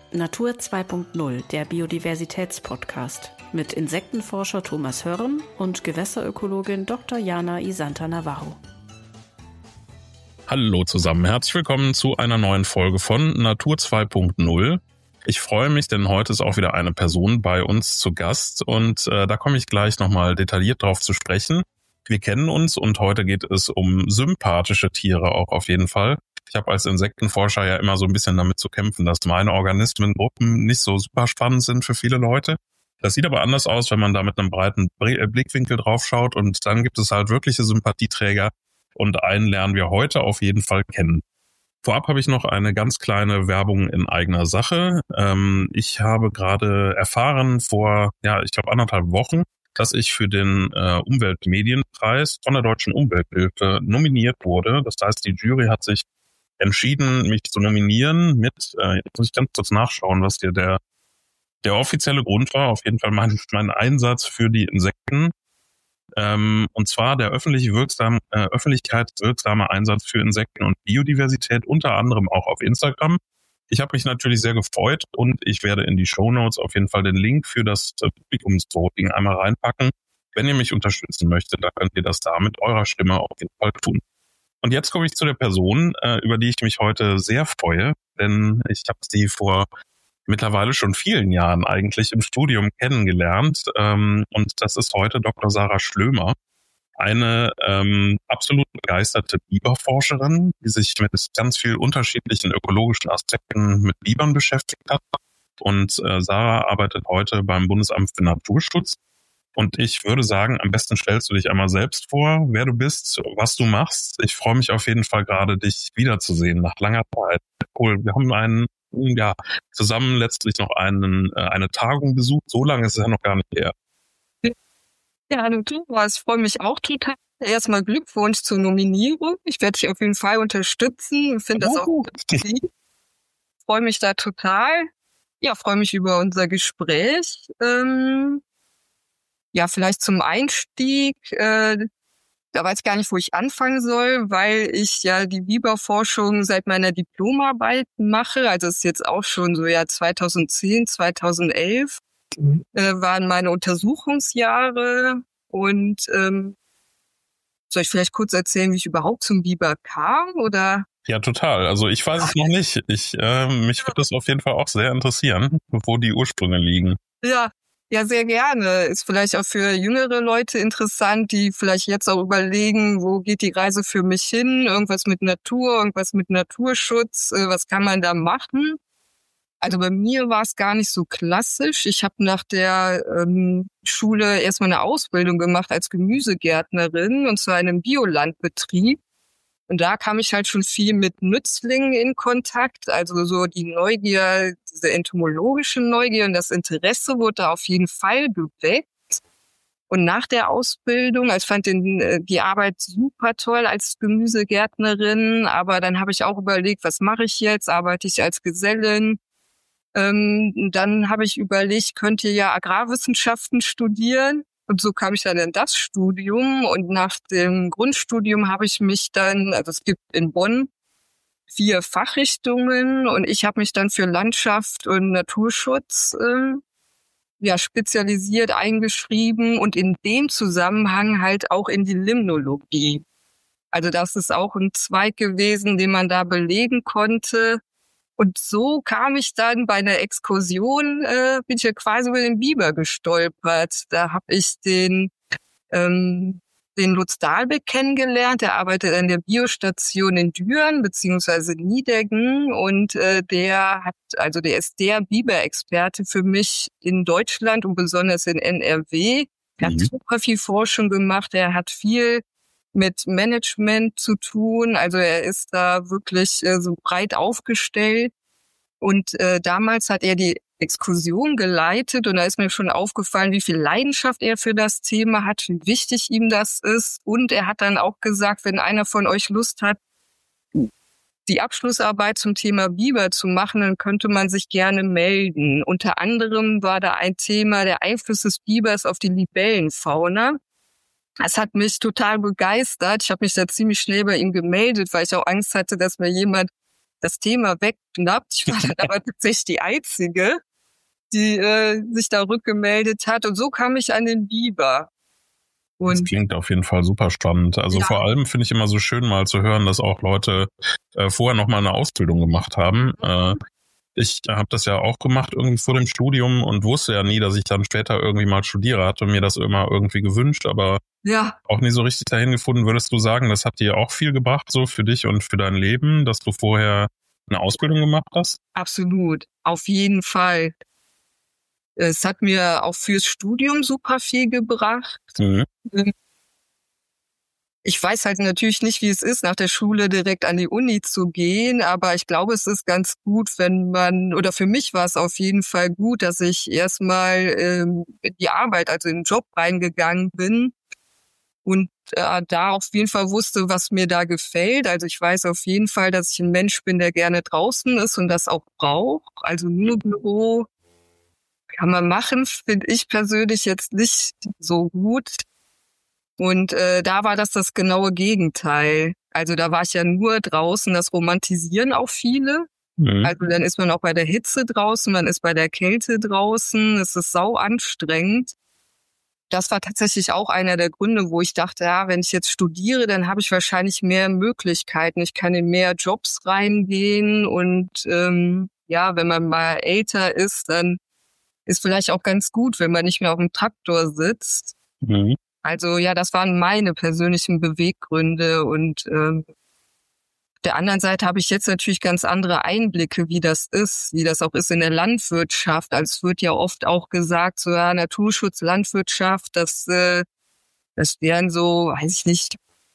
Natur 2.0, der Biodiversitätspodcast mit Insektenforscher Thomas Hörm und Gewässerökologin Dr. Jana Isanta Navarro. Hallo zusammen, herzlich willkommen zu einer neuen Folge von Natur 2.0. Ich freue mich, denn heute ist auch wieder eine Person bei uns zu Gast und da komme ich gleich nochmal detailliert drauf zu sprechen. Wir kennen uns und heute geht es um sympathische Tiere auch auf jeden Fall. Ich habe als Insektenforscher ja immer so ein bisschen damit zu kämpfen, dass meine Organismengruppen nicht so super spannend sind für viele Leute. Das sieht aber anders aus, wenn man da mit einem breiten Blickwinkel drauf schaut und dann gibt es halt wirkliche Sympathieträger und einen lernen wir heute auf jeden Fall kennen. Vorab habe ich noch eine ganz kleine Werbung in eigener Sache. Ich habe gerade erfahren vor, ich glaube 1,5 Wochen, dass ich für den Umweltmedienpreis von der Deutschen Umwelthilfe nominiert wurde. Das heißt, die Jury hat sich entschieden, mich zu nominieren mit, jetzt muss ich ganz kurz nachschauen, was hier der offizielle Grund war. Auf jeden Fall mein Einsatz für die Insekten. Und zwar der öffentlichkeitswirksame Einsatz für Insekten und Biodiversität, unter anderem auch auf Instagram. Ich habe mich natürlich sehr gefreut und ich werde in die Shownotes auf jeden Fall den Link für das Publikumsvoting einmal reinpacken. Wenn ihr mich unterstützen möchtet, dann könnt ihr das da mit eurer Stimme auf jeden Fall tun. Und jetzt komme ich zu der Person, über die ich mich heute sehr freue, denn ich habe sie vor mittlerweile schon vielen Jahren eigentlich im Studium kennengelernt. Und das ist heute Dr. Sarah Schlömer, eine absolut begeisterte Biberforscherin, die sich mit ganz vielen unterschiedlichen ökologischen Aspekten mit Bibern beschäftigt hat. Und Sarah arbeitet heute beim Bundesamt für Naturschutz. Und ich würde sagen, am besten stellst du dich einmal selbst vor, wer du bist, was du machst. Ich freue mich auf jeden Fall gerade, dich wiederzusehen nach langer Zeit. Cool. Wir haben zusammen letztlich noch eine Tagung besucht. So lange ist es ja noch gar nicht her. Ja, hallo Thomas, ich freue mich auch total. Erstmal Glückwunsch zur Nominierung. Ich werde dich auf jeden Fall unterstützen. Ich finde das auch gut. Ich freue mich da total. Ja, freue mich über unser Gespräch. Vielleicht zum Einstieg. Da weiß ich gar nicht, wo ich anfangen soll, weil ich ja die Biberforschung seit meiner Diplomarbeit mache. Also es ist jetzt auch schon so 2010, 2011 waren meine Untersuchungsjahre. Und soll ich vielleicht kurz erzählen, wie ich überhaupt zum Biber kam, oder? Ja, total. Also ich weiß es noch nicht. Mich würde das auf jeden Fall auch sehr interessieren, wo die Ursprünge liegen. Ja, sehr gerne. Ist vielleicht auch für jüngere Leute interessant, die vielleicht jetzt auch überlegen, wo geht die Reise für mich hin? Irgendwas mit Natur, irgendwas mit Naturschutz. Was kann man da machen? Also bei mir war es gar nicht so klassisch. Ich habe nach der Schule erstmal eine Ausbildung gemacht als Gemüsegärtnerin, und zwar in einem Biolandbetrieb. Und da kam ich halt schon viel mit Nützlingen in Kontakt, also so die Neugier, diese entomologische Neugier und das Interesse wurde da auf jeden Fall geweckt. Und nach der Ausbildung, ich fand die Arbeit super toll als Gemüsegärtnerin, aber dann habe ich auch überlegt, was mache ich jetzt? Arbeite ich als Gesellin? Dann habe ich überlegt, könnte ja Agrarwissenschaften studieren. Und so kam ich dann in das Studium, und nach dem Grundstudium habe ich mich dann, also es gibt in Bonn 4 Fachrichtungen, und ich habe mich dann für Landschaft und Naturschutz spezialisiert eingeschrieben und in dem Zusammenhang halt auch in die Limnologie. Also das ist auch ein Zweig gewesen, den man da belegen konnte. Und so kam ich dann bei einer Exkursion, bin ich ja quasi über den Biber gestolpert. Da habe ich den Lutz Dahlbeck kennengelernt. Der arbeitet an der Biostation in Düren beziehungsweise Niedeggen, und der ist der Biber-Experte für mich in Deutschland und besonders in NRW. Er hat super viel Forschung gemacht. Er hat viel mit Management zu tun. Also er ist da wirklich so breit aufgestellt. Und damals hat er die Exkursion geleitet, und da ist mir schon aufgefallen, wie viel Leidenschaft er für das Thema hat, wie wichtig ihm das ist. Und er hat dann auch gesagt, wenn einer von euch Lust hat, die Abschlussarbeit zum Thema Biber zu machen, dann könnte man sich gerne melden. Unter anderem war da ein Thema der Einfluss des Bibers auf die Libellenfauna. Das hat mich total begeistert. Ich habe mich da ziemlich schnell bei ihm gemeldet, weil ich auch Angst hatte, dass mir jemand das Thema wegknappt. Ich war dann aber tatsächlich die Einzige, die sich da rückgemeldet hat. Und so kam ich an den Biber. Das klingt auf jeden Fall super spannend. Also vor allem finde ich immer so schön mal zu hören, dass auch Leute vorher noch mal eine Ausbildung gemacht haben. Ich habe das ja auch gemacht irgendwie vor dem Studium und wusste ja nie, dass ich dann später irgendwie mal studiere, hatte mir das immer irgendwie gewünscht, aber auch nie so richtig dahin gefunden. Würdest du sagen, das hat dir auch viel gebracht so für dich und für dein Leben, dass du vorher eine Ausbildung gemacht hast? Absolut, auf jeden Fall. Es hat mir auch fürs Studium super viel gebracht. Mhm. Ich weiß halt natürlich nicht, wie es ist, nach der Schule direkt an die Uni zu gehen, aber ich glaube, es ist ganz gut, oder für mich war es auf jeden Fall gut, dass ich erstmal in die Arbeit, also in den Job reingegangen bin und da auf jeden Fall wusste, was mir da gefällt. Also ich weiß auf jeden Fall, dass ich ein Mensch bin, der gerne draußen ist und das auch braucht. Also nur Büro kann man machen, finde ich persönlich jetzt nicht so gut. Und da war das genaue Gegenteil. Also da war ich ja nur draußen, das romantisieren auch viele. Mhm. Also dann ist man auch bei der Hitze draußen, man ist bei der Kälte draußen, es ist sau anstrengend. Das war tatsächlich auch einer der Gründe, wo ich dachte, ja, wenn ich jetzt studiere, dann habe ich wahrscheinlich mehr Möglichkeiten. Ich kann in mehr Jobs reingehen und wenn man mal älter ist, dann ist vielleicht auch ganz gut, wenn man nicht mehr auf dem Traktor sitzt. Mhm. Also ja, das waren meine persönlichen Beweggründe und auf der anderen Seite habe ich jetzt natürlich ganz andere Einblicke, wie das auch ist in der Landwirtschaft. Also es wird ja oft auch gesagt, so ja, Naturschutz, Landwirtschaft, das wären so, weiß ich nicht,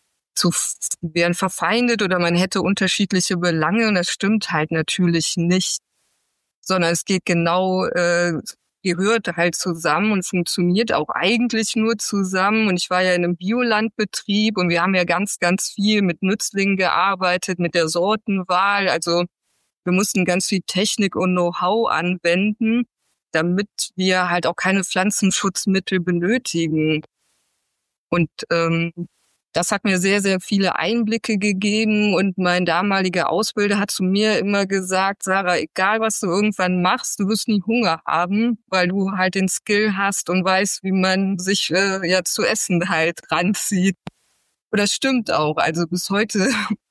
wären verfeindet oder man hätte unterschiedliche Belange und das stimmt halt natürlich nicht, sondern es geht genau gehört halt zusammen und funktioniert auch eigentlich nur zusammen. Und ich war ja in einem Biolandbetrieb und wir haben ja ganz, ganz viel mit Nützlingen gearbeitet, mit der Sortenwahl. Also wir mussten ganz viel Technik und Know-how anwenden, damit wir halt auch keine Pflanzenschutzmittel benötigen. Und das hat mir sehr, sehr viele Einblicke gegeben und mein damaliger Ausbilder hat zu mir immer gesagt, Sarah, egal was du irgendwann machst, du wirst nie Hunger haben, weil du halt den Skill hast und weißt, wie man sich zu essen halt ranzieht. Und das stimmt auch. Also bis heute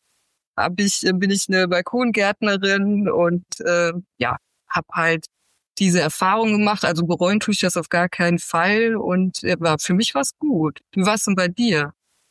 bin ich eine Balkongärtnerin und habe halt diese Erfahrung gemacht. Also bereuen tue ich das auf gar keinen Fall und für mich war es gut. Wie war es denn bei dir?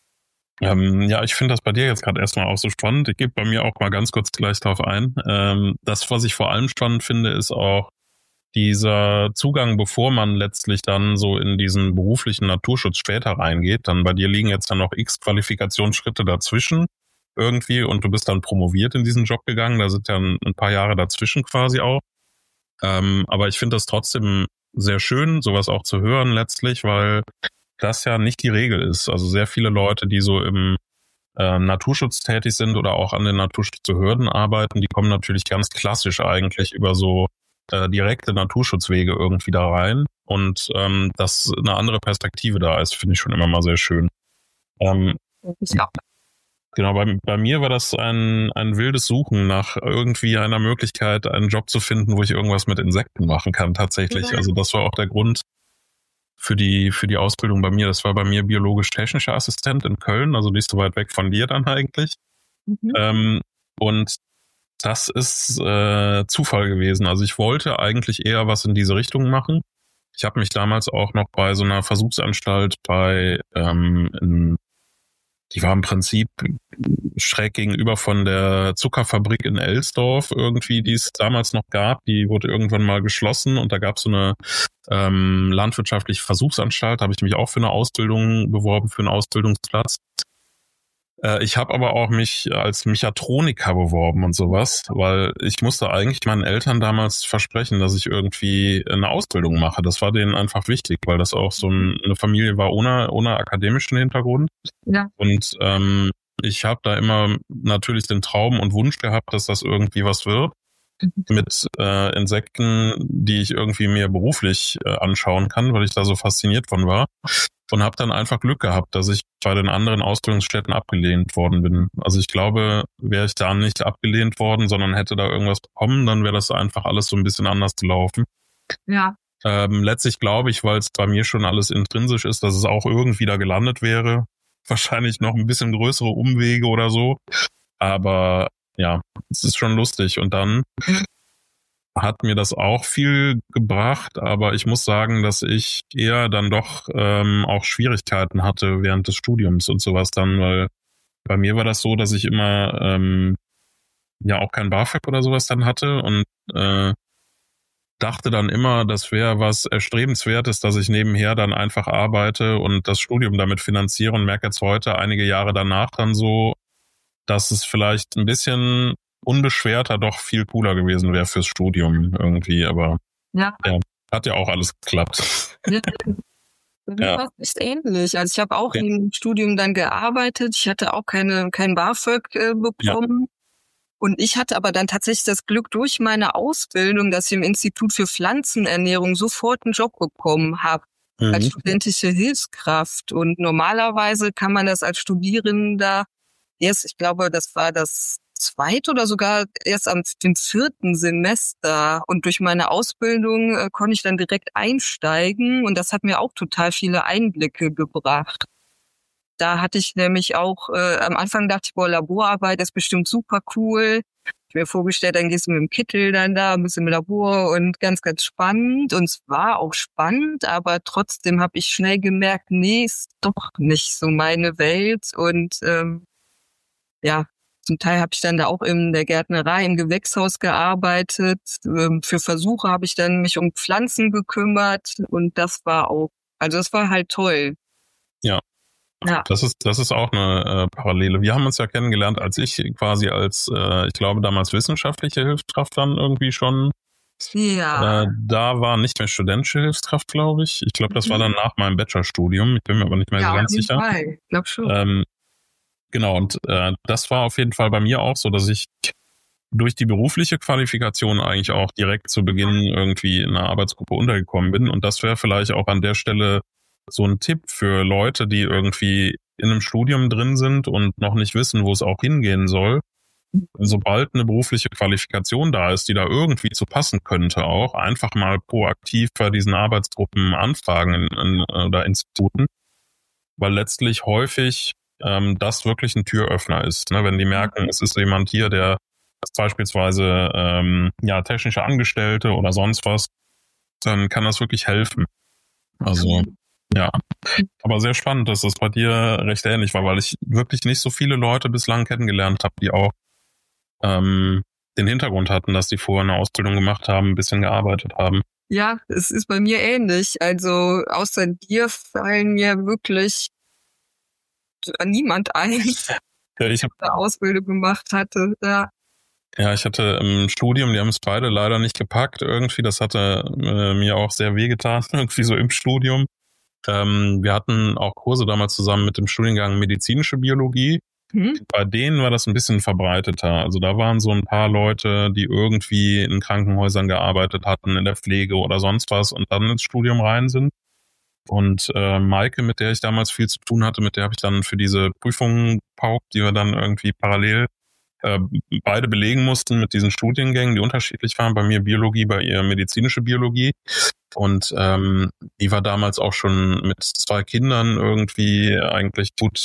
Ich finde das bei dir jetzt gerade erstmal auch so spannend. Ich gebe bei mir auch mal ganz kurz gleich drauf ein. Das, was ich vor allem spannend finde, ist auch dieser Zugang, bevor man letztlich dann so in diesen beruflichen Naturschutz später reingeht. Dann bei dir liegen jetzt dann noch x Qualifikationsschritte dazwischen irgendwie und du bist dann promoviert in diesen Job gegangen. Da sind ja ein paar Jahre dazwischen quasi auch. Aber ich finde das trotzdem sehr schön, sowas auch zu hören letztlich, weil das ja nicht die Regel ist. Also sehr viele Leute, die so im Naturschutz tätig sind oder auch an den Naturschutzbehörden arbeiten, die kommen natürlich ganz klassisch eigentlich über so direkte Naturschutzwege irgendwie da rein. Und dass eine andere Perspektive da ist, finde ich schon immer mal sehr schön. Genau, bei mir war das ein wildes Suchen nach irgendwie einer Möglichkeit, einen Job zu finden, wo ich irgendwas mit Insekten machen kann tatsächlich. Ja. Also das war auch der Grund für die Ausbildung bei mir. Das war bei mir biologisch-technischer Assistent in Köln, also nicht so weit weg von dir dann eigentlich. Mhm. Und das ist Zufall gewesen. Also ich wollte eigentlich eher was in diese Richtung machen. Ich habe mich damals auch noch bei so einer Versuchsanstalt die war im Prinzip schräg gegenüber von der Zuckerfabrik in Elsdorf irgendwie, die es damals noch gab. Die wurde irgendwann mal geschlossen und da gab es so eine landwirtschaftliche Versuchsanstalt. Da habe ich mich auch für eine Ausbildung beworben, für einen Ausbildungsplatz. Ich habe aber auch mich als Mechatroniker beworben und sowas, weil ich musste eigentlich meinen Eltern damals versprechen, dass ich irgendwie eine Ausbildung mache. Das war denen einfach wichtig, weil das auch so eine Familie war ohne akademischen Hintergrund. Ja. Und ich habe da immer natürlich den Traum und Wunsch gehabt, dass das irgendwie was wird. mit Insekten, die ich irgendwie mir beruflich anschauen kann, weil ich da so fasziniert von war. Und habe dann einfach Glück gehabt, dass ich bei den anderen Ausbildungsstätten abgelehnt worden bin. Also ich glaube, wäre ich da nicht abgelehnt worden, sondern hätte da irgendwas bekommen, dann wäre das einfach alles so ein bisschen anders gelaufen. Ja. Letztlich glaube ich, weil es bei mir schon alles intrinsisch ist, dass es auch irgendwie da gelandet wäre. Wahrscheinlich noch ein bisschen größere Umwege oder so. Aber ja, es ist schon lustig. Und dann hat mir das auch viel gebracht, aber ich muss sagen, dass ich eher dann doch auch Schwierigkeiten hatte während des Studiums und sowas dann, weil bei mir war das so, dass ich immer ja auch kein BAföG oder sowas dann hatte und dachte dann immer, das wäre was Erstrebenswertes, dass ich nebenher dann einfach arbeite und das Studium damit finanziere und merke jetzt heute, einige Jahre danach dann so, dass es vielleicht ein bisschen unbeschwerter doch viel cooler gewesen wäre fürs Studium irgendwie, aber ja, hat ja auch alles geklappt. Ja. Ja. Das ist ähnlich. Also ich habe auch im Studium dann gearbeitet. Ich hatte auch kein BAföG bekommen. Ja. Und ich hatte aber dann tatsächlich das Glück durch meine Ausbildung, dass ich im Institut für Pflanzenernährung sofort einen Job bekommen habe als studentische Hilfskraft. Und normalerweise kann man das als Studierender erst, ich glaube, das war das zweite oder sogar erst dem 4. Semester. Und durch meine Ausbildung konnte ich dann direkt einsteigen. Und das hat mir auch total viele Einblicke gebracht. Da hatte ich nämlich auch, am Anfang dachte ich, Laborarbeit ist bestimmt super cool. Ich mir vorgestellt, dann gehst du mit dem Kittel dann da, ein bisschen im Labor und ganz, ganz spannend. Und es war auch spannend, aber trotzdem habe ich schnell gemerkt, nee, ist doch nicht so meine Welt. Und ja, zum Teil habe ich dann da auch in der Gärtnerei im Gewächshaus gearbeitet. Für Versuche habe ich dann mich um Pflanzen gekümmert und das war halt toll. Ja. Ja. Das ist auch eine Parallele. Wir haben uns ja kennengelernt, als ich quasi als, ich glaube damals wissenschaftliche Hilfskraft dann irgendwie schon. Ja. Da war nicht mehr studentische Hilfskraft, glaube ich. Ich glaube, das war dann nach meinem Bachelorstudium. Ich bin mir aber nicht mehr so ganz sicher. Ja, ich glaube schon. Genau, und das war auf jeden Fall bei mir auch so, dass ich durch die berufliche Qualifikation eigentlich auch direkt zu Beginn irgendwie in einer Arbeitsgruppe untergekommen bin. Und das wäre vielleicht auch an der Stelle so ein Tipp für Leute, die irgendwie in einem Studium drin sind und noch nicht wissen, wo es auch hingehen soll. Sobald eine berufliche Qualifikation da ist, die da irgendwie zu passen könnte, auch einfach mal proaktiv bei diesen Arbeitsgruppen anfragen oder Instituten, weil letztlich häufig das wirklich ein Türöffner ist. Ne? Wenn die merken, es ist jemand hier, der ist beispielsweise technische Angestellte oder sonst was, dann kann das wirklich helfen. Also ja, aber sehr spannend, dass das bei dir recht ähnlich war, weil ich wirklich nicht so viele Leute bislang kennengelernt habe, die auch den Hintergrund hatten, dass die vorher eine Ausbildung gemacht haben, ein bisschen gearbeitet haben. Ja, es ist bei mir ähnlich. Also außer dir fallen mir wirklich niemand ein, der eine Ausbildung gemacht hatte. Ja, ich hatte im Studium, die haben es beide leider nicht gepackt irgendwie. Das hatte mir auch sehr wehgetan, irgendwie so im Studium. Wir hatten auch Kurse damals zusammen mit dem Studiengang medizinische Biologie. Bei denen war das ein bisschen verbreiteter. Also da waren so ein paar Leute, die irgendwie in Krankenhäusern gearbeitet hatten, in der Pflege oder sonst was und dann ins Studium rein sind. Und Maike, mit der ich damals viel zu tun hatte, mit der habe ich dann für diese Prüfungen paukt, die wir dann irgendwie parallel beide belegen mussten mit diesen Studiengängen, die unterschiedlich waren. Bei mir Biologie, bei ihr medizinische Biologie. Und die war damals auch schon mit 2 Kindern irgendwie eigentlich gut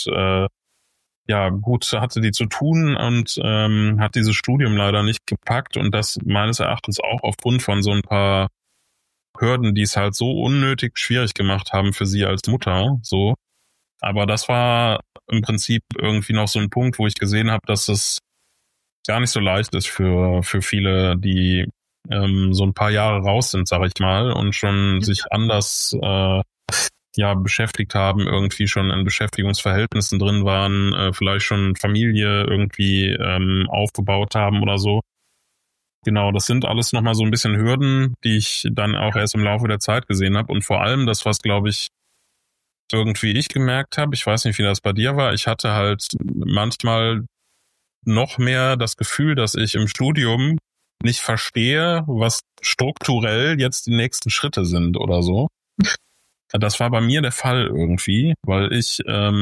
hatte die zu tun und hat dieses Studium leider nicht gepackt und das meines Erachtens auch aufgrund von so ein paar Hürden, die es halt so unnötig schwierig gemacht haben für sie als Mutter, so. Aber das war im Prinzip irgendwie noch so ein Punkt, wo ich gesehen habe, dass es gar nicht so leicht ist für viele, die so ein paar Jahre raus sind, sag ich mal, und schon sich anders beschäftigt haben, irgendwie schon in Beschäftigungsverhältnissen drin waren, vielleicht schon Familie irgendwie aufgebaut haben oder so. Genau, das sind alles nochmal so ein bisschen Hürden, die ich dann auch erst im Laufe der Zeit gesehen habe. Und vor allem das, was, glaube ich, irgendwie ich gemerkt habe, ich weiß nicht, wie das bei dir war, ich hatte halt manchmal noch mehr das Gefühl, dass ich im Studium nicht verstehe, was strukturell jetzt die nächsten Schritte sind oder so. Das war bei mir der Fall irgendwie, weil ich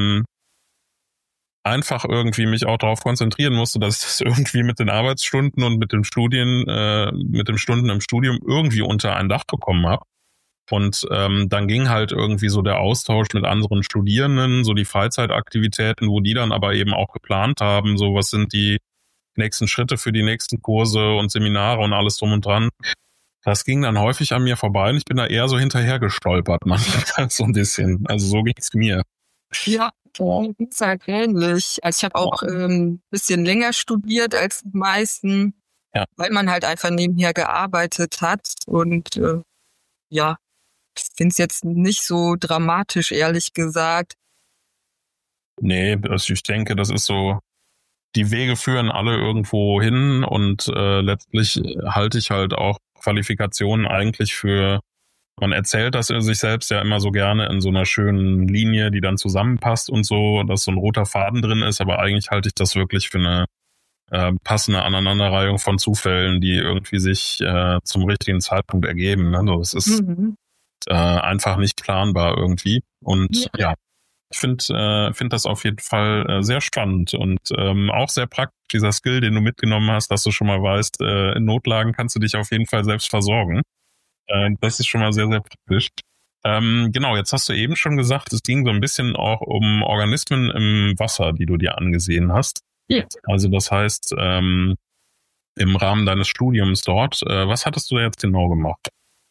einfach irgendwie mich auch darauf konzentrieren musste, dass ich das irgendwie mit den Arbeitsstunden und mit den mit den Stunden im Studium irgendwie unter ein Dach bekommen habe. Und dann ging halt irgendwie so der Austausch mit anderen Studierenden, so die Freizeitaktivitäten, wo die dann aber eben auch geplant haben, so was sind die nächsten Schritte für die nächsten Kurse und Seminare und alles drum und dran. Das ging dann häufig an mir vorbei und ich bin da eher so hinterher gestolpert, manchmal so ein bisschen. Also so ging's mir. Ja, ist halt ähnlich. Also ich habe auch bisschen länger studiert als die meisten, weil man halt einfach nebenher gearbeitet hat. Und ja, ich finde es jetzt nicht so dramatisch, ehrlich gesagt. Nee, also ich denke, das ist so, die Wege führen alle irgendwo hin und letztlich halte ich halt auch Qualifikationen eigentlich für, man erzählt das sich selbst ja immer so gerne in so einer schönen Linie, die dann zusammenpasst und so, dass so ein roter Faden drin ist, aber eigentlich halte ich das wirklich für eine passende Aneinanderreihung von Zufällen, die irgendwie sich zum richtigen Zeitpunkt ergeben. Also es ist einfach nicht planbar irgendwie. Und ja, ich finde das auf jeden Fall sehr spannend und auch sehr praktisch, dieser Skill, den du mitgenommen hast, dass du schon mal weißt, in Notlagen kannst du dich auf jeden Fall selbst versorgen. Das ist schon mal sehr, sehr praktisch. Genau, jetzt hast du eben schon gesagt, es ging so ein bisschen auch um Organismen im Wasser, die du dir angesehen hast. Ja. Also das heißt, im Rahmen deines Studiums dort, was hattest du da jetzt genau gemacht?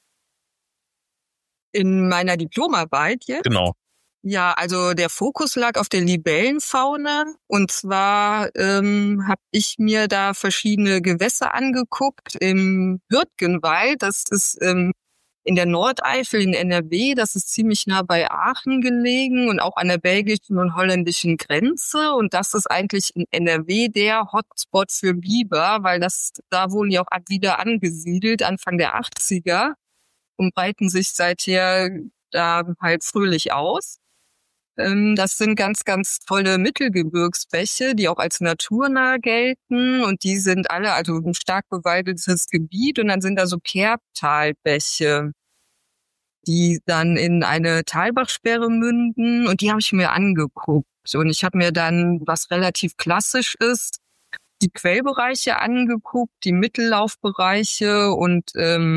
In meiner Diplomarbeit jetzt? Genau. Ja, also der Fokus lag auf der Libellenfauna. Und zwar habe ich mir da verschiedene Gewässer angeguckt im Hürtgenwald. Das ist in der Nordeifel in NRW. Das ist ziemlich nah bei Aachen gelegen und auch an der belgischen und holländischen Grenze. Und das ist eigentlich in NRW der Hotspot für Biber, weil da wurden die auch wieder angesiedelt, Anfang der 80er. Und breiten sich seither da halt fröhlich aus. Das sind ganz, ganz tolle Mittelgebirgsbäche, die auch als naturnah gelten. Und die sind alle, also ein stark bewaldetes Gebiet. Und dann sind da so Kerbtalbäche, die dann in eine Talbachsperre münden. Und die habe ich mir angeguckt. Und ich habe mir dann, was relativ klassisch ist, die Quellbereiche angeguckt, die Mittellaufbereiche und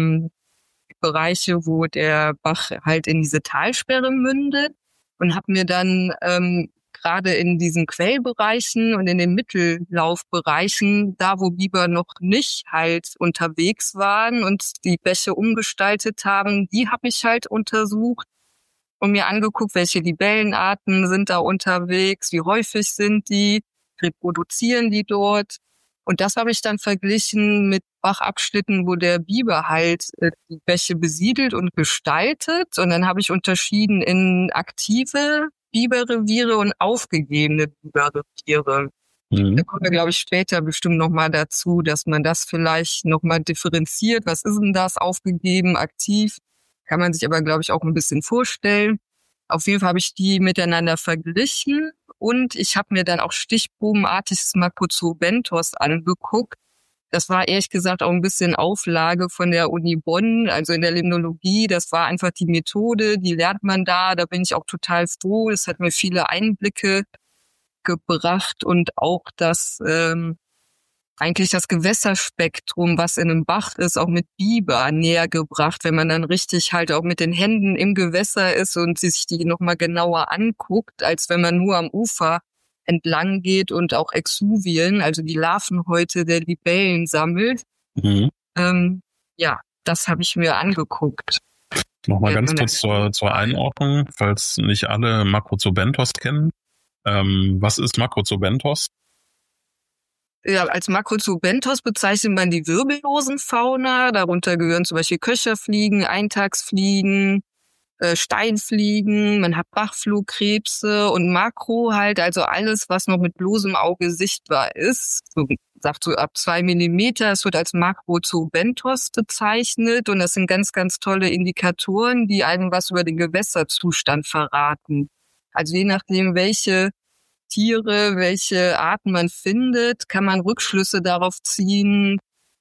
Bereiche, wo der Bach halt in diese Talsperre mündet. Und habe mir dann gerade in diesen Quellbereichen und in den Mittellaufbereichen, da wo Biber noch nicht halt unterwegs waren und die Bäche umgestaltet haben, die habe ich halt untersucht und mir angeguckt, welche Libellenarten sind da unterwegs, wie häufig sind die, reproduzieren die dort. Und das habe ich dann verglichen mit Bachabschnitten, wo der Biber halt die Bäche besiedelt und gestaltet. Und dann habe ich unterschieden in aktive Biberreviere und aufgegebene Biberreviere. Da kommen wir, glaube ich, später bestimmt nochmal dazu, dass man das vielleicht nochmal differenziert. Was ist denn das? Aufgegeben, aktiv? Kann man sich aber, glaube ich, auch ein bisschen vorstellen. Auf jeden Fall habe ich die miteinander verglichen. Und ich habe mir dann auch stichprobenartiges Macrozoobenthos angeguckt. Das war ehrlich gesagt auch ein bisschen Auflage von der Uni Bonn, also in der Limnologie. Das war einfach die Methode, die lernt man da. Da bin ich auch total froh. Es hat mir viele Einblicke gebracht und auch eigentlich das Gewässerspektrum, was in einem Bach ist, auch mit Biber näher gebracht, wenn man dann richtig halt auch mit den Händen im Gewässer ist und sich die nochmal genauer anguckt, als wenn man nur am Ufer entlang geht und auch Exuvien, also die Larvenhäute der Libellen sammelt. Ja, das habe ich mir angeguckt. Nochmal ganz kurz zur Einordnung, falls nicht alle Macrozoobenthos kennen. Was ist Macrozoobenthos? Ja, als Macrozoobenthos bezeichnet man die wirbellosen Fauna. Darunter gehören zum Beispiel Köcherfliegen, Eintagsfliegen, Steinfliegen, man hat Bachflohkrebse und Makro halt, also alles, was noch mit bloßem Auge sichtbar ist. So, sagt so ab 2 Millimeter, es wird als Macrozoobenthos bezeichnet und das sind ganz, ganz tolle Indikatoren, die einem was über den Gewässerzustand verraten. Also je nachdem, welche Tiere, welche Arten man findet, kann man Rückschlüsse darauf ziehen,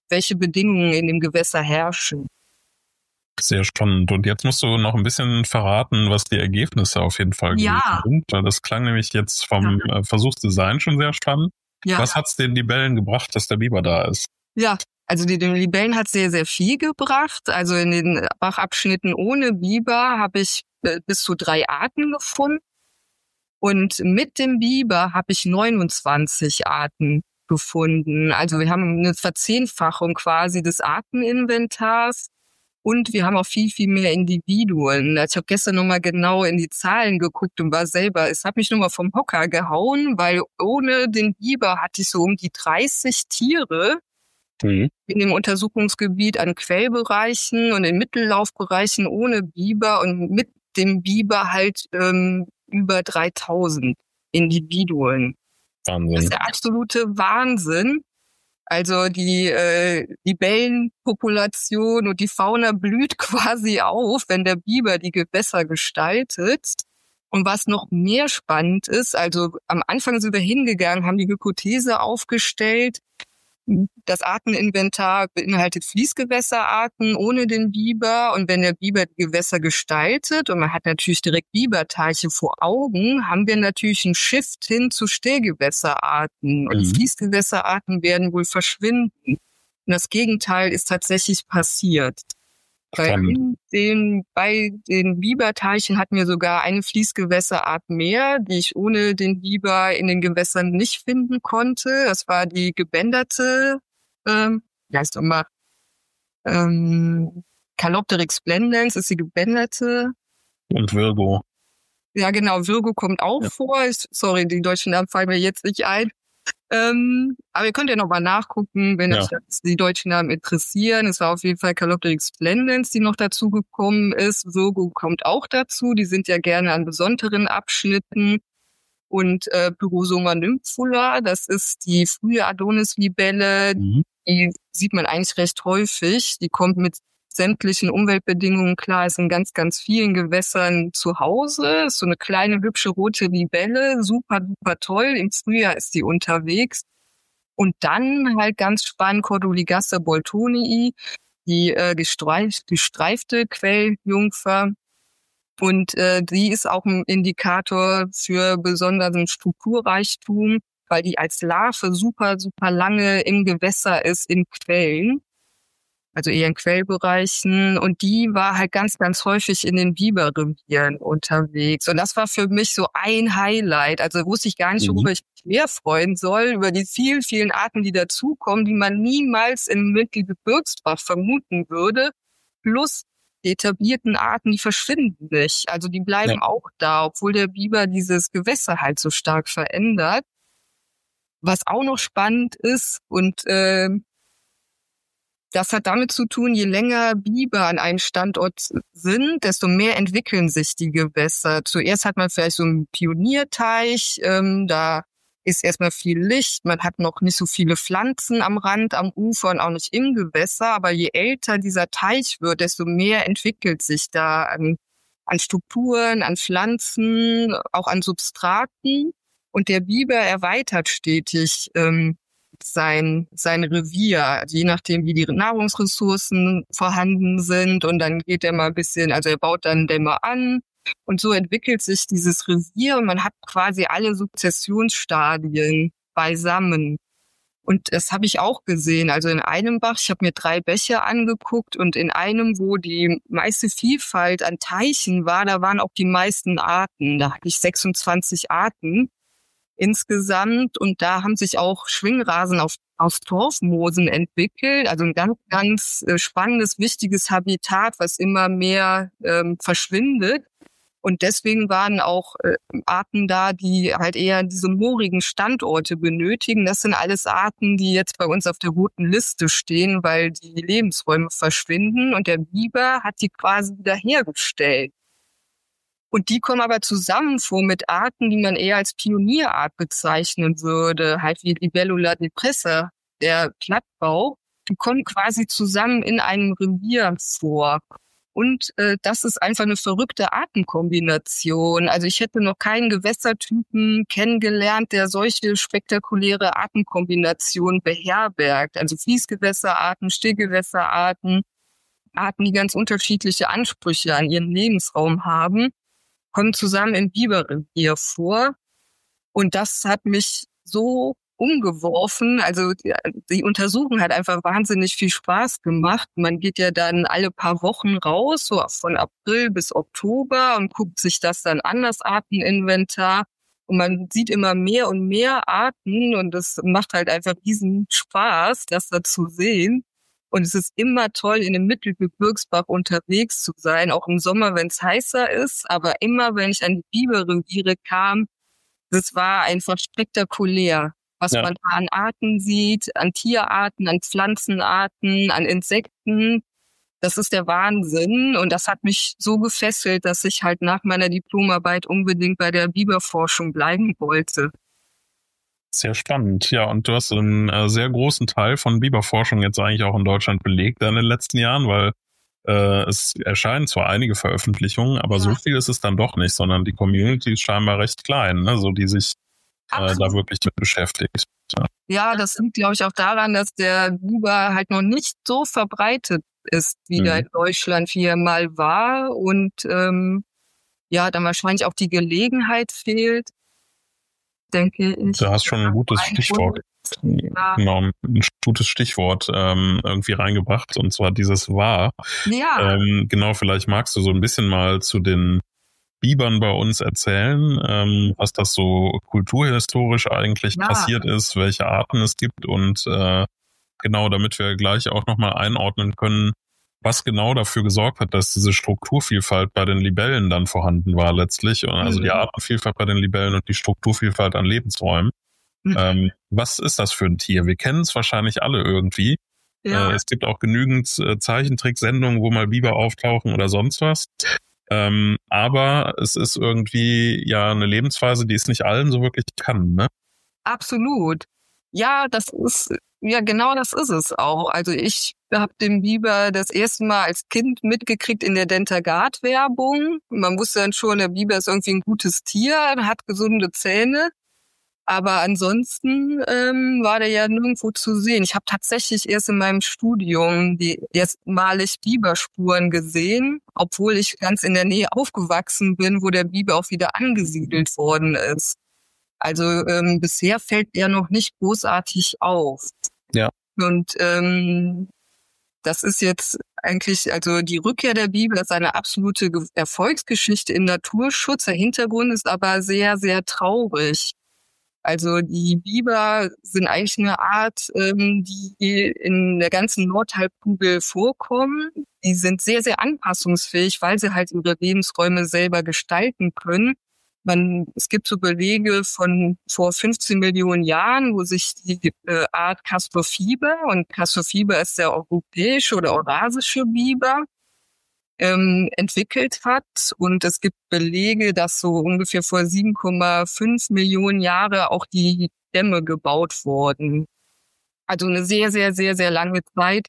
welche Bedingungen in dem Gewässer herrschen. Sehr spannend. Und jetzt musst du noch ein bisschen verraten, was die Ergebnisse auf jeden Fall gewesen sind. Das klang nämlich jetzt vom Versuchsdesign schon sehr spannend. Ja. Was hat's den Libellen gebracht, dass der Biber da ist? Ja, also den Libellen hat sehr, sehr viel gebracht. Also in den Bachabschnitten ohne Biber habe ich bis zu 3 Arten gefunden. Und mit dem Biber habe ich 29 Arten gefunden. Also wir haben eine Verzehnfachung quasi des Arteninventars. Und wir haben auch viel, viel mehr Individuen. Ich habe gestern nochmal genau in die Zahlen geguckt und es hat mich nochmal vom Hocker gehauen, weil ohne den Biber hatte ich so um die 30 Tiere in dem Untersuchungsgebiet an Quellbereichen und in Mittellaufbereichen ohne Biber und mit dem Biber halt über 3000 Individuen. Wahnsinn. Das ist der absolute Wahnsinn. Also die Libellenpopulation und die Fauna blüht quasi auf, wenn der Biber die Gewässer gestaltet. Und was noch mehr spannend ist, also am Anfang sind wir hingegangen, haben die Hypothese aufgestellt, das Arteninventar beinhaltet Fließgewässerarten ohne den Biber. Und wenn der Biber die Gewässer gestaltet und man hat natürlich direkt Biberteiche vor Augen, haben wir natürlich einen Shift hin zu Stillgewässerarten. Und die Fließgewässerarten werden wohl verschwinden. Und das Gegenteil ist tatsächlich passiert. Bei den Biberteichen hatten wir sogar eine Fließgewässerart mehr, die ich ohne den Biber in den Gewässern nicht finden konnte. Das war die gebänderte, Calopteryx splendens ist die gebänderte. Und Virgo. Ja, genau, Virgo kommt auch vor. Sorry, die deutschen Namen fallen mir jetzt nicht ein. Aber ihr könnt ja noch mal nachgucken, wenn euch die deutschen Namen interessieren. Es war auf jeden Fall Calopteryx splendens, die noch dazu gekommen ist. Virgo kommt auch dazu. Die sind ja gerne an besonderen Abschnitten. Und Pyrosoma nymphula, das ist die frühe Adonis-Libelle. Die sieht man eigentlich recht häufig. Die kommt mit sämtlichen Umweltbedingungen klar, ist in ganz, ganz vielen Gewässern zu Hause. Ist so eine kleine, hübsche rote Libelle, super, super toll. Im Frühjahr ist die unterwegs. Und dann halt ganz spannend Corduligaster boltonii, die gestreifte Quelljungfer. Und die ist auch ein Indikator für besonderen Strukturreichtum, weil die als Larve super, super lange im Gewässer ist, in Quellen. Also eher in Quellbereichen. Und die war halt ganz, ganz häufig in den Biberrevieren unterwegs. Und das war für mich so ein Highlight. Also wusste ich gar nicht, worüber ich mich mehr freuen soll, über die vielen, vielen Arten, die dazukommen, die man niemals im Mittelgebirgsbach vermuten würde. Plus die etablierten Arten, die verschwinden nicht. Also die bleiben auch da, obwohl der Biber dieses Gewässer halt so stark verändert. Was auch noch spannend ist und das hat damit zu tun, je länger Biber an einem Standort sind, desto mehr entwickeln sich die Gewässer. Zuerst hat man vielleicht so einen Pionierteich, da ist erstmal viel Licht, man hat noch nicht so viele Pflanzen am Rand, am Ufer und auch nicht im Gewässer, aber je älter dieser Teich wird, desto mehr entwickelt sich da an Strukturen, an Pflanzen, auch an Substraten. Und der Biber erweitert stetig sein Revier, je nachdem, wie die Nahrungsressourcen vorhanden sind. Und dann geht er mal ein bisschen, also er baut dann Dämme an. Und so entwickelt sich dieses Revier und man hat quasi alle Sukzessionsstadien beisammen. Und das habe ich auch gesehen. Also in einem Bach, ich habe mir 3 Bäche angeguckt und in einem, wo die meiste Vielfalt an Teichen war, da waren auch die meisten Arten. Da hatte ich 26 Arten insgesamt und da haben sich auch Schwingrasen auf Torfmoosen entwickelt. Also ein ganz, ganz spannendes, wichtiges Habitat, was immer mehr verschwindet. Und deswegen waren auch Arten da, die halt eher diese moorigen Standorte benötigen. Das sind alles Arten, die jetzt bei uns auf der roten Liste stehen, weil die Lebensräume verschwinden. Und der Biber hat die quasi wieder hergestellt. Und die kommen aber zusammen vor mit Arten, die man eher als Pionierart bezeichnen würde, halt wie Libellula depressa, der Plattbau. Die kommen quasi zusammen in einem Revier vor. Und das ist einfach eine verrückte Artenkombination. Also ich hätte noch keinen Gewässertypen kennengelernt, der solche spektakuläre Artenkombinationen beherbergt. Also Fließgewässerarten, Stillgewässerarten, Arten, die ganz unterschiedliche Ansprüche an ihren Lebensraum haben, kommen zusammen im Biberrevier vor. Und das hat mich so umgeworfen. Also die Untersuchung hat einfach wahnsinnig viel Spaß gemacht. Man geht ja dann alle paar Wochen raus, so von April bis Oktober, und guckt sich das dann an, das Arteninventar. Und man sieht immer mehr und mehr Arten, und es macht halt einfach riesen Spaß, das da zu sehen. Und es ist immer toll, in dem Mittelgebirgsbach unterwegs zu sein, auch im Sommer, wenn es heißer ist. Aber immer, wenn ich an die Biberreviere kam, das war einfach spektakulär, was man da an Arten sieht, an Tierarten, an Pflanzenarten, an Insekten. Das ist der Wahnsinn. Und das hat mich so gefesselt, dass ich halt nach meiner Diplomarbeit unbedingt bei der Biberforschung bleiben wollte. Sehr spannend. Ja, und du hast einen sehr großen Teil von Biberforschung jetzt eigentlich auch in Deutschland belegt in den letzten Jahren, weil es erscheinen zwar einige Veröffentlichungen, aber so viel ist es dann doch nicht, sondern die Community ist scheinbar recht klein, ne, so die sich da wirklich mit beschäftigt. Ja, das liegt, glaube ich, auch daran, dass der Biber halt noch nicht so verbreitet ist, wie er in Deutschland hier mal war, und dann wahrscheinlich auch die Gelegenheit fehlt, denke ich. Du hast schon ein gutes Stichwort. Ja. Genau, ein gutes Stichwort irgendwie reingebracht, und zwar dieses war. Ja. Genau, vielleicht magst du so ein bisschen mal zu den Bibern bei uns erzählen, was das so kulturhistorisch eigentlich passiert ist, welche Arten es gibt, und genau, damit wir gleich auch nochmal einordnen können, was genau dafür gesorgt hat, dass diese Strukturvielfalt bei den Libellen dann vorhanden war letztlich, und also die Artenvielfalt bei den Libellen und die Strukturvielfalt an Lebensräumen. Was ist das für ein Tier? Wir kennen es wahrscheinlich alle irgendwie. Ja. Es gibt auch genügend Zeichentricksendungen, wo mal Biber auftauchen oder sonst was. Aber es ist irgendwie eine Lebensweise, die es nicht allen so wirklich kann, ne? Absolut. Ja, das ist es auch. Also ich habe den Biber das erste Mal als Kind mitgekriegt in der Dentagard-Werbung. Man wusste dann schon, der Biber ist irgendwie ein gutes Tier, hat gesunde Zähne. Aber ansonsten war der ja nirgendwo zu sehen. Ich habe tatsächlich erst in meinem Studium erstmalig Biberspuren gesehen, obwohl ich ganz in der Nähe aufgewachsen bin, wo der Biber auch wieder angesiedelt worden ist. Also bisher fällt er noch nicht großartig auf. Ja. Und das ist jetzt eigentlich, also die Rückkehr der Biber ist eine absolute Erfolgsgeschichte im Naturschutz. Der Hintergrund ist aber sehr, sehr traurig. Also die Biber sind eigentlich eine Art, die in der ganzen Nordhalbkugel vorkommen. Die sind sehr, sehr anpassungsfähig, weil sie halt ihre Lebensräume selber gestalten können. Es gibt so Belege von vor 15 Millionen Jahren, wo sich die Art Castor fiber, und Castor fiber ist der europäische oder eurasische Biber, entwickelt hat. Und es gibt Belege, dass so ungefähr vor 7,5 Millionen Jahre auch die Dämme gebaut wurden. Also eine sehr, sehr, sehr, sehr lange Zeit,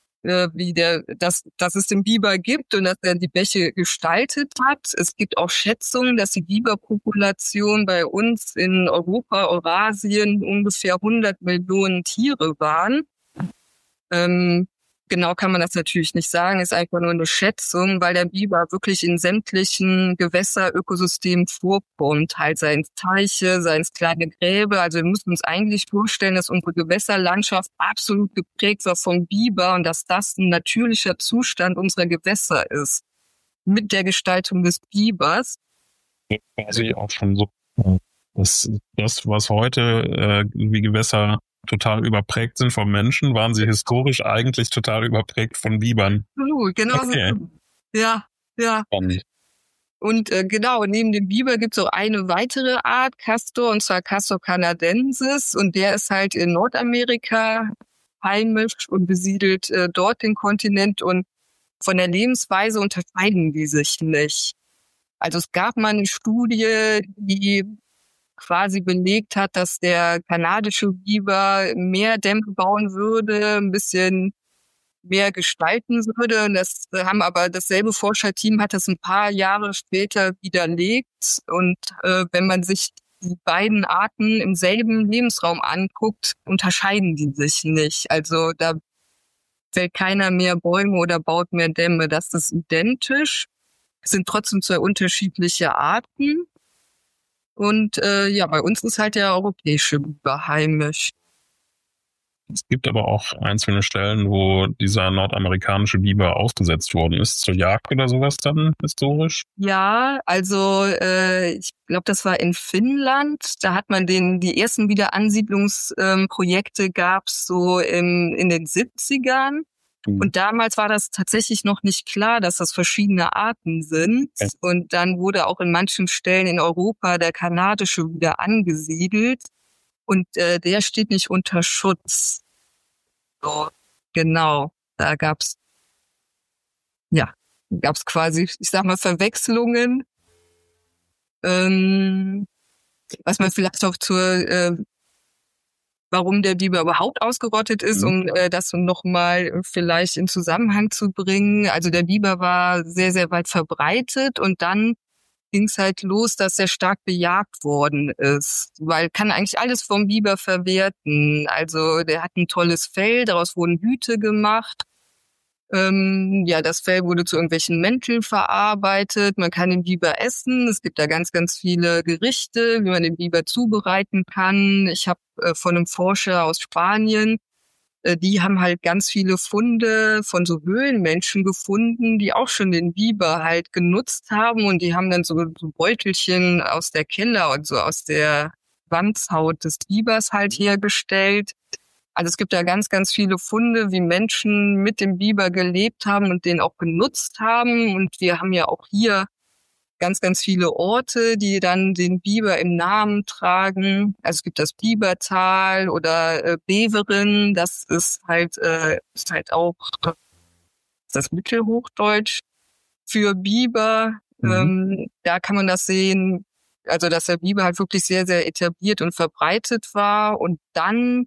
dass es den Biber gibt und dass er die Bäche gestaltet hat. Es gibt auch Schätzungen, dass die Biberpopulation bei uns in Europa, Eurasien ungefähr 100 Millionen Tiere waren. Genau kann man das natürlich nicht sagen, ist einfach nur eine Schätzung, weil der Biber wirklich in sämtlichen Gewässerökosystemen vorkommt, halt seien es Teiche, seien es kleine Gräbe. Also wir müssen uns eigentlich vorstellen, dass unsere Gewässerlandschaft absolut geprägt war vom Biber und dass das ein natürlicher Zustand unserer Gewässer ist, mit der Gestaltung des Bibers. Also auch schon so, das was heute wie Gewässer total überprägt sind vom Menschen, waren sie historisch eigentlich total überprägt von Bibern. Absolut, genau. Okay. So. Ja. Und genau, neben dem Biber gibt es auch eine weitere Art, Castor, und zwar Castor canadensis, und der ist halt in Nordamerika heimisch und besiedelt dort den Kontinent, und von der Lebensweise unterscheiden die sich nicht. Also es gab mal eine Studie, die quasi belegt hat, dass der kanadische Biber mehr Dämme bauen würde, ein bisschen mehr gestalten würde. Und das haben aber dasselbe Forscherteam hat das ein paar Jahre später widerlegt. Und wenn man sich die beiden Arten im selben Lebensraum anguckt, unterscheiden die sich nicht. Also da fällt keiner mehr Bäume oder baut mehr Dämme. Das ist identisch. Es sind trotzdem zwei unterschiedliche Arten. Und bei uns ist halt der europäische Biber heimisch. Es gibt aber auch einzelne Stellen, wo dieser nordamerikanische Biber ausgesetzt worden ist, zur Jagd oder sowas dann historisch? Ja, also ich glaube, das war in Finnland. Da hat man die ersten Wiederansiedlungsprojekte gab's so in den 70ern. Und damals war das tatsächlich noch nicht klar, dass das verschiedene Arten sind. Okay. Und dann wurde auch in manchen Stellen in Europa der kanadische wieder angesiedelt. Und der steht nicht unter Schutz. So, genau, da gab's quasi, ich sag mal, Verwechslungen. Was man vielleicht auch warum der Biber überhaupt ausgerottet ist, um das nochmal vielleicht in Zusammenhang zu bringen. Also der Biber war sehr, sehr weit verbreitet und dann ging es halt los, dass er stark bejagt worden ist, weil kann eigentlich alles vom Biber verwerten. Also der hat ein tolles Fell, daraus wurden Hüte gemacht. Das Fell wurde zu irgendwelchen Mänteln verarbeitet. Man kann den Biber essen. Es gibt da ganz, ganz viele Gerichte, wie man den Biber zubereiten kann. Ich habe von einem Forscher aus Spanien, die haben halt ganz viele Funde von so Höhlenmenschen gefunden, die auch schon den Biber halt genutzt haben. Und die haben dann so Beutelchen aus der Keller und so aus der Wandshaut des Bibers halt hergestellt. Also es gibt da ganz, ganz viele Funde, wie Menschen mit dem Biber gelebt haben und den auch genutzt haben. Und wir haben ja auch hier ganz, ganz viele Orte, die dann den Biber im Namen tragen. Also es gibt das Bibertal oder Beveren. Das ist halt auch das Mittelhochdeutsch für Biber. Da kann man das sehen, also dass der Biber halt wirklich sehr, sehr etabliert und verbreitet war. Und dann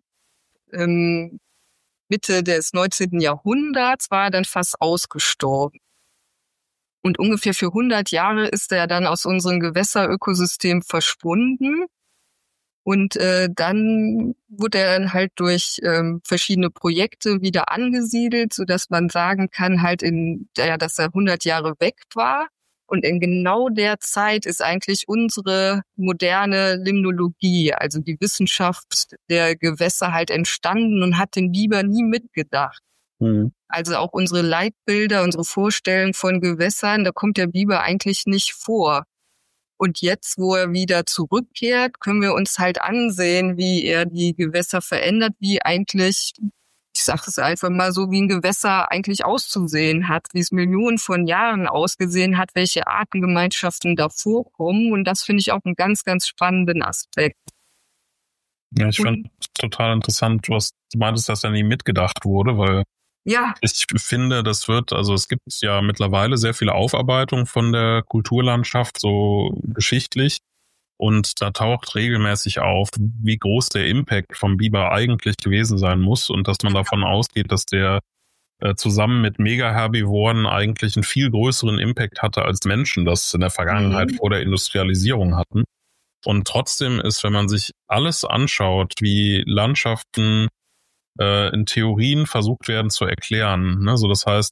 Mitte des 19. Jahrhunderts war er dann fast ausgestorben. Und ungefähr für 100 Jahre ist er dann aus unserem Gewässerökosystem verschwunden. Und dann wurde er dann halt durch verschiedene Projekte wieder angesiedelt, sodass man sagen kann, dass er 100 Jahre weg war. Und in genau der Zeit ist eigentlich unsere moderne Limnologie, also die Wissenschaft der Gewässer halt entstanden und hat den Biber nie mitgedacht. Also auch unsere Leitbilder, unsere Vorstellungen von Gewässern, da kommt der Biber eigentlich nicht vor. Und jetzt, wo er wieder zurückkehrt, können wir uns halt ansehen, wie er die Gewässer verändert, wie eigentlich, ich sage es einfach mal so, wie ein Gewässer eigentlich auszusehen hat, wie es Millionen von Jahren ausgesehen hat, welche Artengemeinschaften da vorkommen. Und das finde ich auch einen ganz, ganz spannenden Aspekt. Ja, ich fand total interessant, du meintest, dass er nie mitgedacht wurde, weil ich finde, es gibt ja mittlerweile sehr viele Aufarbeitungen von der Kulturlandschaft, so geschichtlich. Und da taucht regelmäßig auf, wie groß der Impact vom Biber eigentlich gewesen sein muss und dass man davon ausgeht, dass der zusammen mit Megaherbivoren eigentlich einen viel größeren Impact hatte, als Menschen das in der Vergangenheit vor der Industrialisierung hatten. Und trotzdem ist, wenn man sich alles anschaut, wie Landschaften in Theorien versucht werden zu erklären, ne? So, das heißt,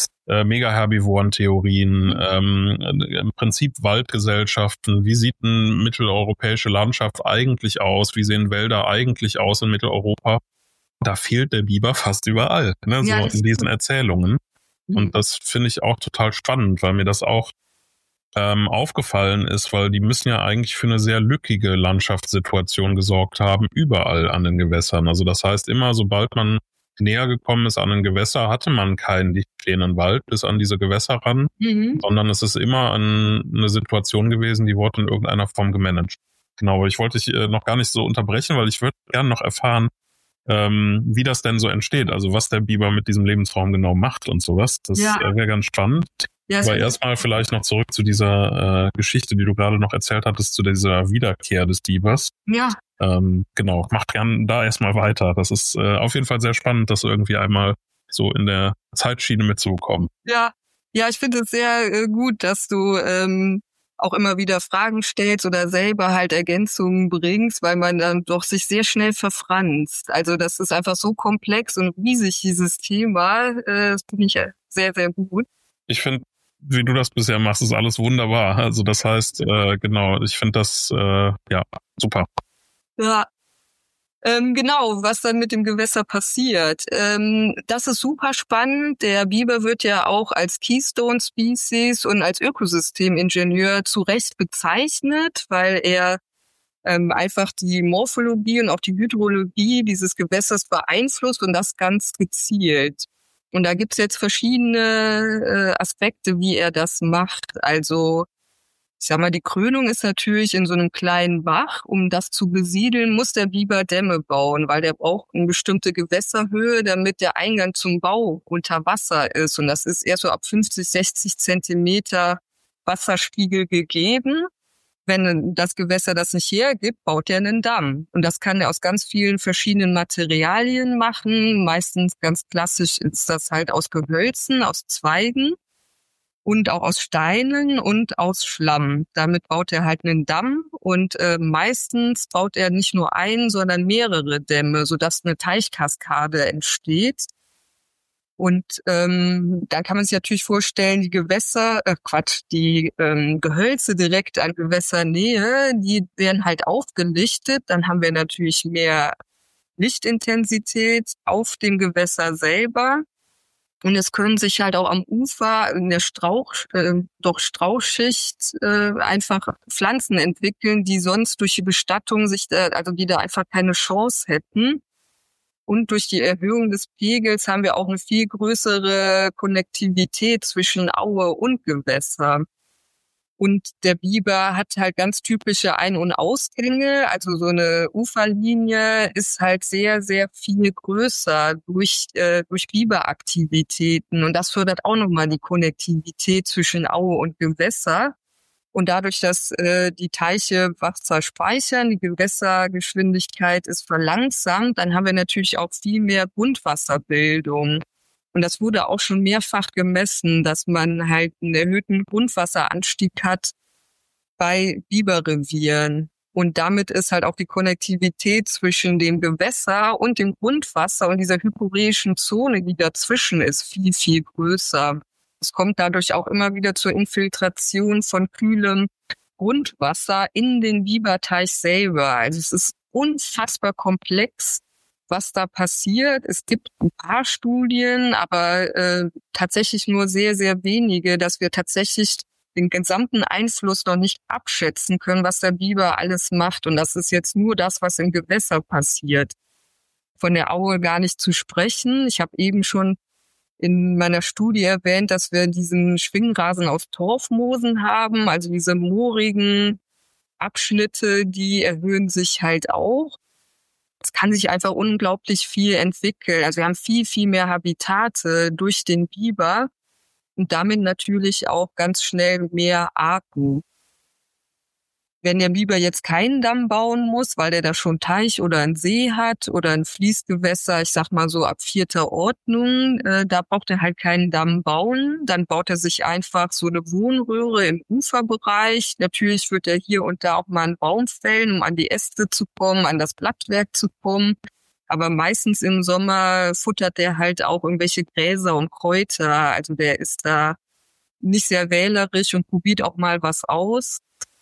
Megaherbivoren-Theorien, im Prinzip Waldgesellschaften, wie sieht eine mitteleuropäische Landschaft eigentlich aus, wie sehen Wälder eigentlich aus in Mitteleuropa, da fehlt der Biber fast überall, ne? So in diesen Erzählungen. Und das finde ich auch total spannend, weil mir das auch aufgefallen ist, weil die müssen ja eigentlich für eine sehr lückige Landschaftssituation gesorgt haben, überall an den Gewässern. Also das heißt, immer sobald man näher gekommen ist an ein Gewässer, hatte man keinen dicht stehenden Wald bis an diese Gewässer ran, sondern es ist immer eine Situation gewesen, die wurde in irgendeiner Form gemanagt. Genau, aber ich wollte dich noch gar nicht so unterbrechen, weil ich würde gerne noch erfahren, wie das denn so entsteht, also was der Biber mit diesem Lebensraum genau macht und sowas. Das wäre ganz spannend. Ja, aber erstmal vielleicht noch zurück zu dieser Geschichte, die du gerade noch erzählt hattest, zu dieser Wiederkehr des Bibers. Ja. Genau, macht gern da erstmal weiter. Das ist auf jeden Fall sehr spannend, das irgendwie einmal so in der Zeitschiene mitzubekommen. Ja, ich finde es sehr gut, dass du auch immer wieder Fragen stellst oder selber halt Ergänzungen bringst, weil man dann doch sich sehr schnell verfranst. Also das ist einfach so komplex und riesig, dieses Thema. Das finde ich sehr, sehr gut. Ich finde, wie du das bisher machst, ist alles wunderbar. Also das heißt, genau, ich finde das super. Ja. Genau, was dann mit dem Gewässer passiert. Das ist super spannend. Der Biber wird ja auch als Keystone Species und als Ökosystemingenieur zu Recht bezeichnet, weil er einfach die Morphologie und auch die Hydrologie dieses Gewässers beeinflusst und das ganz gezielt. Und da gibt's jetzt verschiedene Aspekte, wie er das macht. Also ich sag mal, die Krönung ist natürlich in so einem kleinen Bach. Um das zu besiedeln, muss der Biber Dämme bauen, weil der braucht eine bestimmte Gewässerhöhe, damit der Eingang zum Bau unter Wasser ist. Und das ist erst so ab 50, 60 Zentimeter Wasserspiegel gegeben. Wenn das Gewässer das nicht hergibt, baut er einen Damm. Und das kann er aus ganz vielen verschiedenen Materialien machen. Meistens ganz klassisch ist das halt aus Gehölzen, aus Zweigen. Und auch aus Steinen und aus Schlamm. Damit baut er halt einen Damm und meistens baut er nicht nur einen, sondern mehrere Dämme, sodass eine Teichkaskade entsteht. Und dann kann man sich natürlich vorstellen, die Gehölze direkt an Gewässernähe, die werden halt aufgelichtet. Dann haben wir natürlich mehr Lichtintensität auf dem Gewässer selber. Und es können sich halt auch am Ufer in der Strauchschicht einfach Pflanzen entwickeln, die sonst durch die Bestattung die da einfach keine Chance hätten. Und durch die Erhöhung des Pegels haben wir auch eine viel größere Konnektivität zwischen Aue und Gewässer. Und der Biber hat halt ganz typische Ein- und Ausgänge. Also so eine Uferlinie ist halt sehr, sehr viel größer durch Biberaktivitäten. Und das fördert auch nochmal die Konnektivität zwischen Aue und Gewässer. Und dadurch, dass die Teiche Wasser speichern, die Gewässergeschwindigkeit ist verlangsamt, dann haben wir natürlich auch viel mehr Grundwasserbildung. Und das wurde auch schon mehrfach gemessen, dass man halt einen erhöhten Grundwasseranstieg hat bei Biberrevieren. Und damit ist halt auch die Konnektivität zwischen dem Gewässer und dem Grundwasser und dieser hyporeischen Zone, die dazwischen ist, viel, viel größer. Es kommt dadurch auch immer wieder zur Infiltration von kühlem Grundwasser in den Biberteich selber. Also es ist unfassbar komplex, was da passiert. Es gibt ein paar Studien, aber tatsächlich nur sehr, sehr wenige, dass wir tatsächlich den gesamten Einfluss noch nicht abschätzen können, was der Biber alles macht. Und das ist jetzt nur das, was im Gewässer passiert. Von der Aue gar nicht zu sprechen. Ich habe eben schon in meiner Studie erwähnt, dass wir diesen Schwingrasen aus Torfmoosen haben. Also diese moorigen Abschnitte, die erhöhen sich halt auch. Es kann sich einfach unglaublich viel entwickeln. Also wir haben viel, viel mehr Habitate durch den Biber und damit natürlich auch ganz schnell mehr Arten. Wenn der Biber jetzt keinen Damm bauen muss, weil der da schon Teich oder einen See hat oder ein Fließgewässer, ich sag mal so ab 4. Ordnung, da braucht er halt keinen Damm bauen. Dann baut er sich einfach so eine Wohnröhre im Uferbereich. Natürlich wird er hier und da auch mal einen Baum fällen, um an die Äste zu kommen, an das Blattwerk zu kommen. Aber meistens im Sommer futtert der halt auch irgendwelche Gräser und Kräuter. Also der ist da nicht sehr wählerisch und probiert auch mal was aus.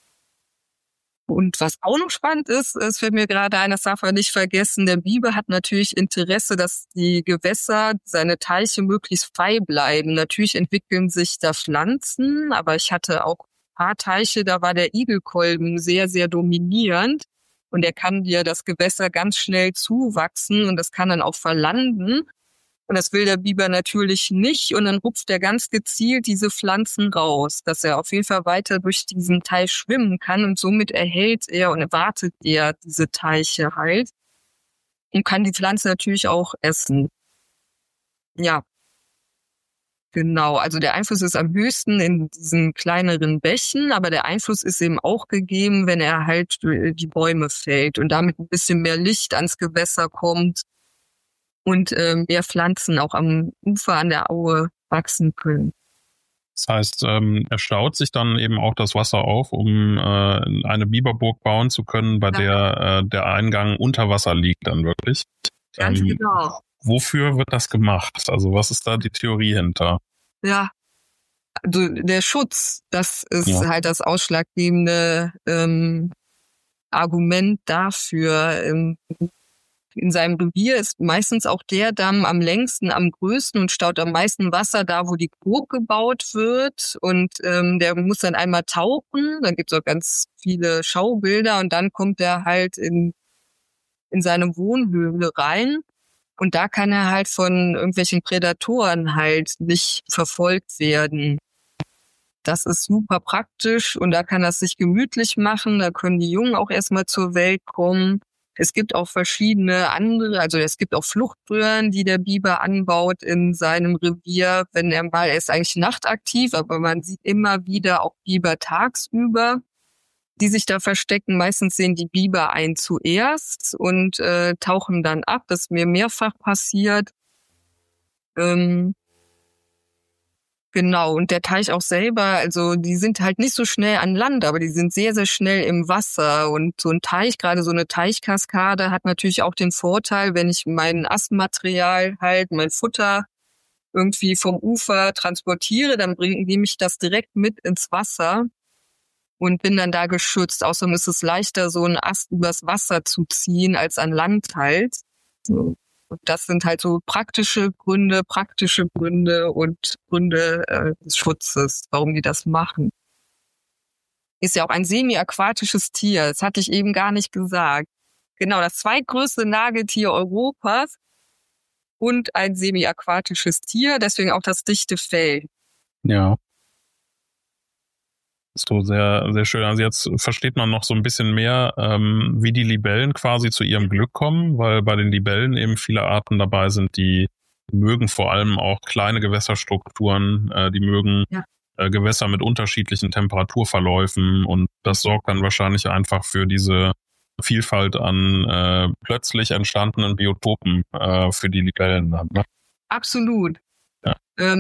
Und was auch noch spannend ist, es fällt mir gerade ein, das darf man nicht vergessen, der Biber hat natürlich Interesse, dass die Gewässer, seine Teiche möglichst frei bleiben. Natürlich entwickeln sich da Pflanzen, aber ich hatte auch ein paar Teiche, da war der Igelkolben sehr, sehr dominierend. Und er kann dir das Gewässer ganz schnell zuwachsen und das kann dann auch verlanden. Und das will der Biber natürlich nicht. Und dann rupft er ganz gezielt diese Pflanzen raus, dass er auf jeden Fall weiter durch diesen Teich schwimmen kann. Und somit erhält er und erwartet er diese Teiche halt. Und kann die Pflanze natürlich auch essen. Ja, genau. Also der Einfluss ist am höchsten in diesen kleineren Bächen. Aber der Einfluss ist eben auch gegeben, wenn er halt die Bäume fällt und damit ein bisschen mehr Licht ans Gewässer kommt. und mehr Pflanzen auch am Ufer an der Aue wachsen können. Das heißt, er staut sich dann eben auch das Wasser auf, um eine Biberburg bauen zu können, bei der der Eingang unter Wasser liegt dann wirklich. Ganz genau. Wofür wird das gemacht? Also was ist da die Theorie hinter? Ja, also der Schutz, das ist halt das ausschlaggebende Argument dafür. In seinem Revier ist meistens auch der Damm am längsten, am größten und staut am meisten Wasser da, wo die Burg gebaut wird. Und der muss dann einmal tauchen, dann gibt's auch ganz viele Schaubilder und dann kommt er halt in seine Wohnhöhle rein. Und da kann er halt von irgendwelchen Prädatoren halt nicht verfolgt werden. Das ist super praktisch und da kann er es sich gemütlich machen. Da können die Jungen auch erstmal zur Welt kommen. Es gibt auch verschiedene andere, also es gibt auch Fluchtröhren, die der Biber anbaut in seinem Revier. Er ist eigentlich nachtaktiv, aber man sieht immer wieder auch Biber tagsüber, die sich da verstecken. Meistens sehen die Biber einen zuerst und tauchen dann ab. Das ist mir mehrfach passiert. Genau, und der Teich auch selber, also die sind halt nicht so schnell an Land, aber die sind sehr, sehr schnell im Wasser. Und so ein Teich, gerade so eine Teichkaskade, hat natürlich auch den Vorteil, wenn ich mein Astmaterial halt, mein Futter irgendwie vom Ufer transportiere, dann nehme ich das direkt mit ins Wasser und bin dann da geschützt. Außerdem ist es leichter, so einen Ast übers Wasser zu ziehen, als an Land halt. So. Und das sind halt so praktische Gründe und Gründe des Schutzes, warum die das machen. Ist ja auch ein semi-aquatisches Tier, das hatte ich eben gar nicht gesagt. Genau, das zweitgrößte Nagetier Europas und ein semi-aquatisches Tier, deswegen auch das dichte Fell. Ja. So sehr, sehr schön. Also jetzt versteht man noch so ein bisschen mehr, wie die Libellen quasi zu ihrem Glück kommen, weil bei den Libellen eben viele Arten dabei sind, die mögen vor allem auch kleine Gewässerstrukturen, die mögen Gewässer mit unterschiedlichen Temperaturverläufen und das sorgt dann wahrscheinlich einfach für diese Vielfalt an plötzlich entstandenen Biotopen für die Libellen. Ne? Absolut. Ja.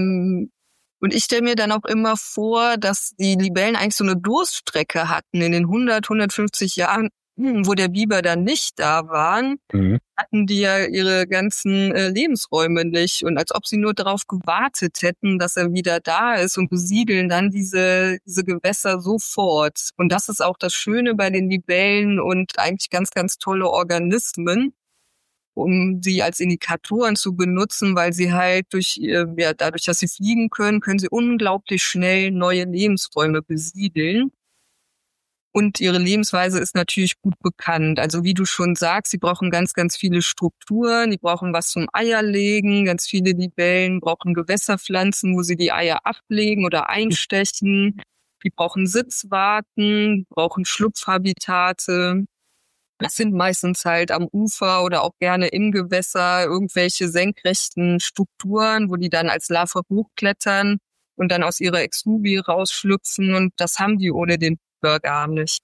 Und ich stelle mir dann auch immer vor, dass die Libellen eigentlich so eine Durststrecke hatten in den 150 Jahren, wo der Biber dann nicht da waren, hatten die ja ihre ganzen Lebensräume nicht. Und als ob sie nur darauf gewartet hätten, dass er wieder da ist und besiedeln dann diese Gewässer sofort. Und das ist auch das Schöne bei den Libellen und eigentlich ganz, ganz tolle Organismen, um sie als Indikatoren zu benutzen, weil sie halt dadurch, dass sie fliegen können sie unglaublich schnell neue Lebensräume besiedeln. Und ihre Lebensweise ist natürlich gut bekannt. Also wie du schon sagst, sie brauchen ganz, ganz viele Strukturen, die brauchen was zum Eierlegen, ganz viele Libellen brauchen Gewässerpflanzen, wo sie die Eier ablegen oder einstechen. Die brauchen Sitzwarten, brauchen Schlupfhabitate. Das sind meistens halt am Ufer oder auch gerne im Gewässer irgendwelche senkrechten Strukturen, wo die dann als Larve hochklettern und dann aus ihrer Exuvi rausschlüpfen. Und das haben die ohne den Biber gar nicht.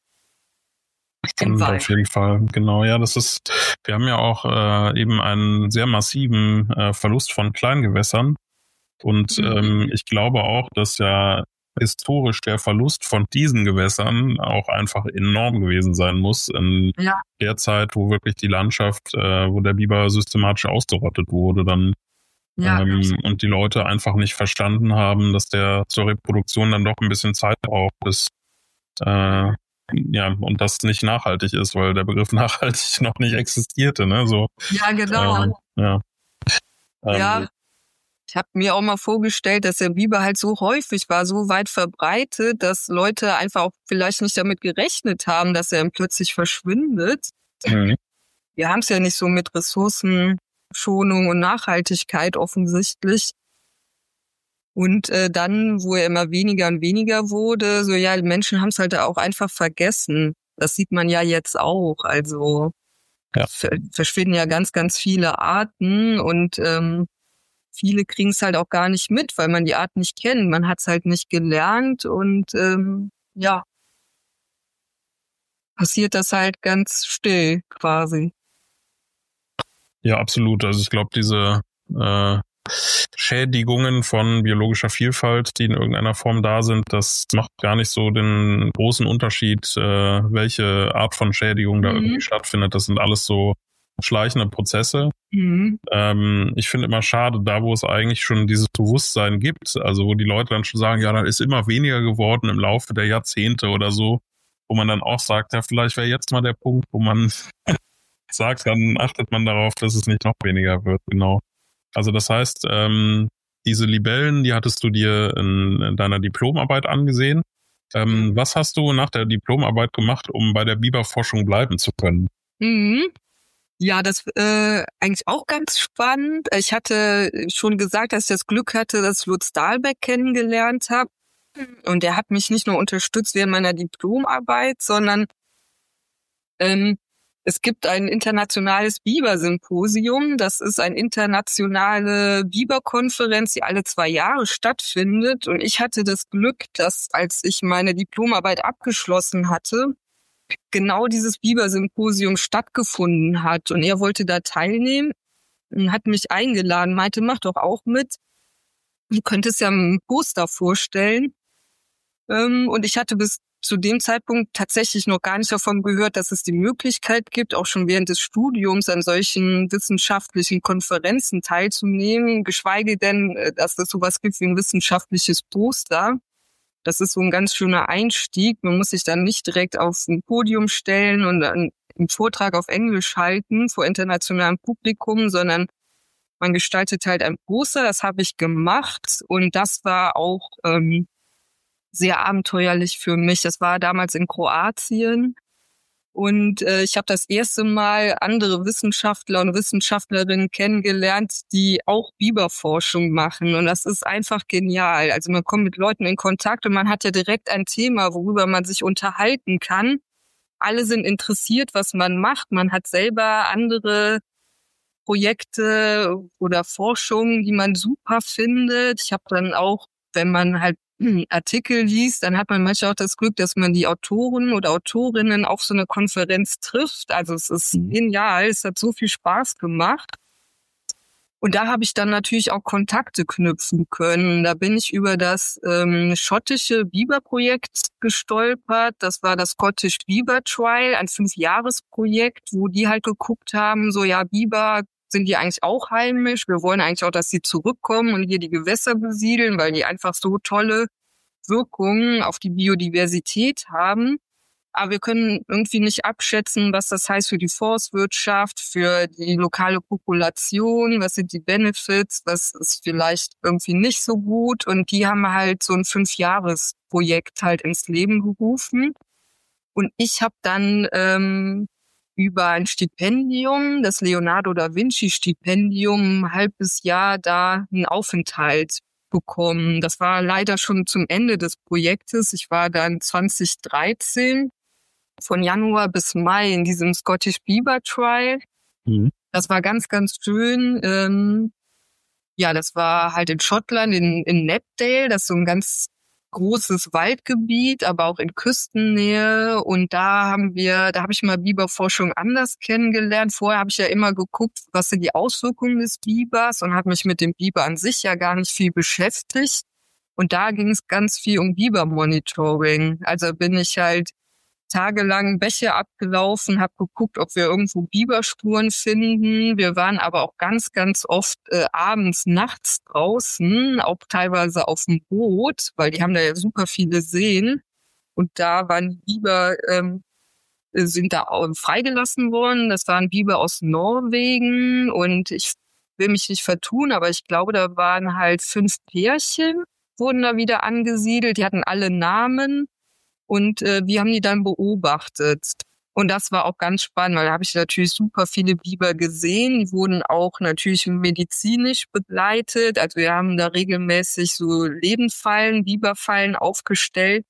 Auf jeden Fall, genau. Ja, wir haben ja auch eben einen sehr massiven Verlust von Kleingewässern. Und ich glaube auch, dass ja historisch der Verlust von diesen Gewässern auch einfach enorm gewesen sein muss in der Zeit, wo wirklich die Landschaft, wo der Biber systematisch ausgerottet wurde dann und die Leute einfach nicht verstanden haben, dass der zur Reproduktion dann doch ein bisschen Zeit braucht, bis und das nicht nachhaltig ist, weil der Begriff nachhaltig noch nicht existierte, ne? So. Ja, genau. Ich habe mir auch mal vorgestellt, dass der Biber halt so häufig war, so weit verbreitet, dass Leute einfach auch vielleicht nicht damit gerechnet haben, dass er plötzlich verschwindet. Wir haben es ja nicht so mit Ressourcenschonung und Nachhaltigkeit offensichtlich. Und dann, wo er immer weniger und weniger wurde, die Menschen haben es halt auch einfach vergessen. Das sieht man ja jetzt auch. Also verschwinden ja ganz, ganz viele Arten und viele kriegen es halt auch gar nicht mit, weil man die Art nicht kennt. Man hat es halt nicht gelernt und passiert das halt ganz still quasi. Ja, absolut. Also ich glaube, diese Schädigungen von biologischer Vielfalt, die in irgendeiner Form da sind, das macht gar nicht so den großen Unterschied, welche Art von Schädigung da irgendwie stattfindet. Das sind alles so schleichende Prozesse. Ich finde immer schade, da wo es eigentlich schon dieses Bewusstsein gibt, also wo die Leute dann schon sagen, ja, da ist immer weniger geworden im Laufe der Jahrzehnte oder so, wo man dann auch sagt, ja, vielleicht wäre jetzt mal der Punkt, wo man sagt, dann achtet man darauf, dass es nicht noch weniger wird, genau. Also das heißt, diese Libellen, die hattest du dir in deiner Diplomarbeit angesehen. Was hast du nach der Diplomarbeit gemacht, um bei der Biberforschung bleiben zu können? Ja, das eigentlich auch ganz spannend. Ich hatte schon gesagt, dass ich das Glück hatte, dass ich Lutz Dahlbeck kennengelernt habe. Und der hat mich nicht nur unterstützt während meiner Diplomarbeit, sondern es gibt ein internationales Biber-Symposium. Das ist eine internationale Biberkonferenz, die alle 2 Jahre stattfindet. Und ich hatte das Glück, dass, als ich meine Diplomarbeit abgeschlossen hatte, genau dieses Biber-Symposium stattgefunden hat. Und er wollte da teilnehmen und hat mich eingeladen, meinte, mach doch auch mit. Du könntest ja ein Poster vorstellen. Und ich hatte bis zu dem Zeitpunkt tatsächlich noch gar nicht davon gehört, dass es die Möglichkeit gibt, auch schon während des Studiums an solchen wissenschaftlichen Konferenzen teilzunehmen, geschweige denn, dass es sowas gibt wie ein wissenschaftliches Poster. Das ist so ein ganz schöner Einstieg. Man muss sich dann nicht direkt auf ein Podium stellen und einen Vortrag auf Englisch halten vor internationalem Publikum, sondern man gestaltet halt ein Poster. Das habe ich gemacht und das war auch sehr abenteuerlich für mich. Das war damals in Kroatien und ich habe das erste Mal andere Wissenschaftler und Wissenschaftlerinnen kennengelernt, die auch Biberforschung machen und das ist einfach genial. Also man kommt mit Leuten in Kontakt und man hat ja direkt ein Thema, worüber man sich unterhalten kann. Alle sind interessiert, was man macht. Man hat selber andere Projekte oder Forschungen, die man super findet. Ich habe dann auch, wenn man halt Artikel liest, dann hat man manchmal auch das Glück, dass man die Autoren oder Autorinnen auf so eine Konferenz trifft. Also es ist genial, es hat so viel Spaß gemacht. Und da habe ich dann natürlich auch Kontakte knüpfen können. Da bin ich über das schottische Biberprojekt gestolpert. Das war das Scottish Beaver Trial, ein 5-Jahres-Projekt, wo die halt geguckt haben, so ja, Biber sind die eigentlich auch heimisch. Wir wollen eigentlich auch, dass sie zurückkommen und hier die Gewässer besiedeln, weil die einfach so tolle Wirkungen auf die Biodiversität haben. Aber wir können irgendwie nicht abschätzen, was das heißt für die Forstwirtschaft, für die lokale Population, was sind die Benefits, was ist vielleicht irgendwie nicht so gut. Und die haben halt so ein 5-Jahres-Projekt halt ins Leben gerufen. Und ich habe dann über ein Stipendium, das Leonardo da Vinci Stipendium, ein halbes Jahr da einen Aufenthalt bekommen. Das war leider schon zum Ende des Projektes. Ich war dann 2013 von Januar bis Mai in diesem Scottish Beaver Trial. Das war ganz, ganz schön. Ja, das war halt in Schottland, in Knapdale. Das ist so ein ganz großes Waldgebiet, aber auch in Küstennähe. Und da habe ich mal Biberforschung anders kennengelernt. Vorher habe ich ja immer geguckt, was sind die Auswirkungen des Bibers und habe mich mit dem Biber an sich ja gar nicht viel beschäftigt. Und da ging es ganz viel um Bibermonitoring. Also bin ich halt tagelang Bäche abgelaufen, habe geguckt, ob wir irgendwo Biberspuren finden. Wir waren aber auch ganz, ganz oft abends, nachts draußen, auch teilweise auf dem Boot, weil die haben da ja super viele Seen. Und da waren die Biber, sind da auch freigelassen worden. Das waren Biber aus Norwegen und ich will mich nicht vertun, aber ich glaube, da waren halt 5 Pärchen, wurden da wieder angesiedelt. Die hatten alle Namen. Und wir haben die dann beobachtet. Und das war auch ganz spannend, weil da habe ich natürlich super viele Biber gesehen. Die wurden auch natürlich medizinisch begleitet. Also wir haben da regelmäßig so Lebendfallen, Biberfallen aufgestellt.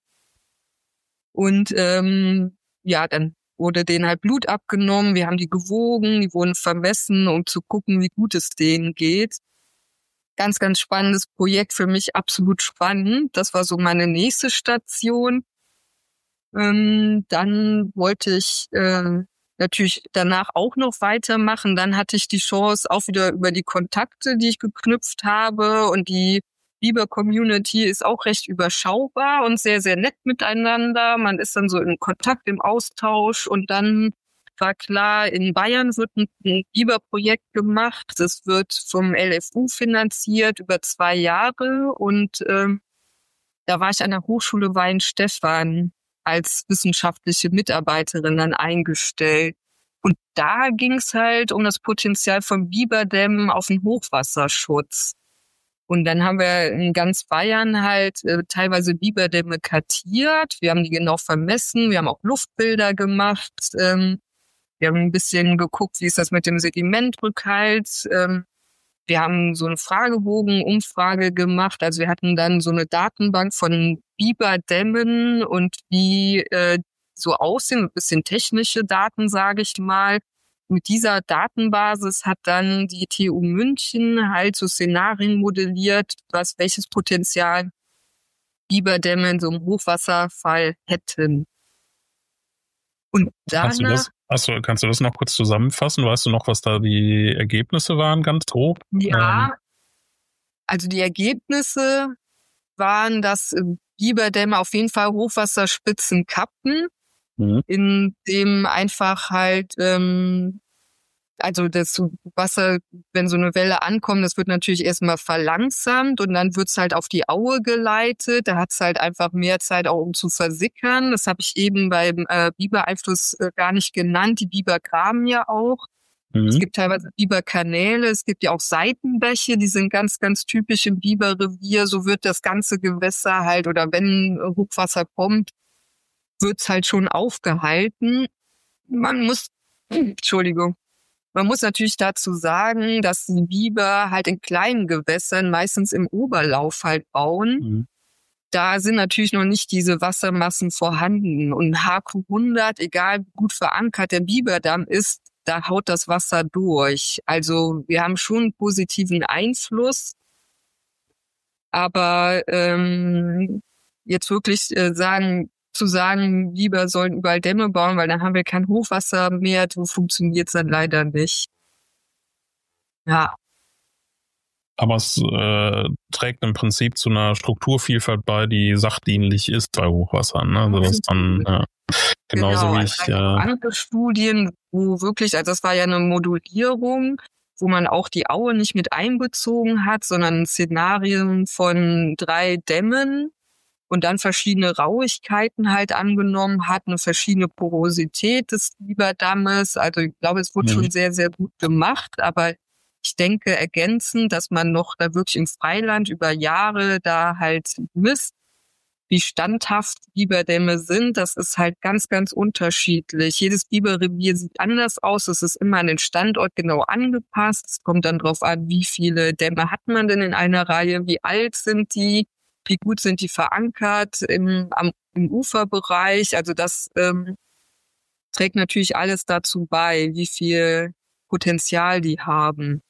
Und ja, dann wurde denen halt Blut abgenommen. Wir haben die gewogen, die wurden vermessen, um zu gucken, wie gut es denen geht. Ganz, ganz spannendes Projekt, für mich absolut spannend. Das war so meine nächste Station. Dann wollte ich natürlich danach auch noch weitermachen. Dann hatte ich die Chance, auch wieder über die Kontakte, die ich geknüpft habe, und die Biber-Community ist auch recht überschaubar und sehr, sehr nett miteinander. Man ist dann so in Kontakt, im Austausch, und dann war klar, in Bayern wird ein Biber-Projekt gemacht. Das wird vom LFU finanziert über 2 Jahre, und da war ich an der Hochschule Weihenstephan als wissenschaftliche Mitarbeiterin dann eingestellt. Und da ging es halt um das Potenzial von Biberdämmen auf den Hochwasserschutz. Und dann haben wir in ganz Bayern halt teilweise Biberdämme kartiert. Wir haben die genau vermessen. Wir haben auch Luftbilder gemacht. Wir haben ein bisschen geguckt, wie ist das mit dem Sedimentrückhalt. Wir haben so eine Fragebogen-Umfrage gemacht. Also wir hatten dann so eine Datenbank von Biberdämmen und wie so aussehen, ein bisschen technische Daten, sage ich mal. Mit dieser Datenbasis hat dann die TU München halt so Szenarien modelliert, welches Potenzial Biberdämme in so einem Hochwasserfall hätten. Und danach... Kannst du das noch kurz zusammenfassen? Weißt du noch, was da die Ergebnisse waren, ganz grob? Ja, also die Ergebnisse waren, dass Biberdämme auf jeden Fall Hochwasserspitzen kappen, in dem einfach halt, also das Wasser, wenn so eine Welle ankommt, das wird natürlich erstmal verlangsamt und dann wird's halt auf die Aue geleitet. Da hat's halt einfach mehr Zeit auch, um zu versickern. Das habe ich eben beim Bibereinfluss gar nicht genannt. Die Biber graben ja auch. Es gibt teilweise Biberkanäle, es gibt ja auch Seitenbäche, die sind ganz, ganz typisch im Biberrevier. So wird das ganze Gewässer halt, oder wenn Hochwasser kommt, wird's halt schon aufgehalten. Man muss natürlich dazu sagen, dass die Biber halt in kleinen Gewässern, meistens im Oberlauf halt bauen. Da sind natürlich noch nicht diese Wassermassen vorhanden. Und HQ 100, egal wie gut verankert der Biberdamm ist, da haut das Wasser durch. Also wir haben schon einen positiven Einfluss. Aber jetzt wirklich zu sagen, Biber sollen überall Dämme bauen, weil dann haben wir kein Hochwasser mehr, so funktioniert es dann leider nicht. Ja. Aber es trägt im Prinzip zu einer Strukturvielfalt bei, die sachdienlich ist bei Hochwassern. Ne? Also das dann genauso wie ich... andere Studien, wo wirklich, also das war ja eine Modulierung, wo man auch die Aue nicht mit einbezogen hat, sondern Szenarien von 3 Dämmen und dann verschiedene Rauigkeiten halt angenommen hat, eine verschiedene Porosität des Biberdammes. Also ich glaube, es wurde schon sehr, sehr gut gemacht, aber ich denke ergänzend, dass man noch da wirklich im Freiland über Jahre da halt misst, wie standhaft Biberdämme sind. Das ist halt ganz, ganz unterschiedlich. Jedes Biberrevier sieht anders aus. Es ist immer an den Standort genau angepasst. Es kommt dann drauf an, wie viele Dämme hat man denn in einer Reihe, wie alt sind die, wie gut sind die verankert im Uferbereich. Also das trägt natürlich alles dazu bei, wie viel Potenzial die haben.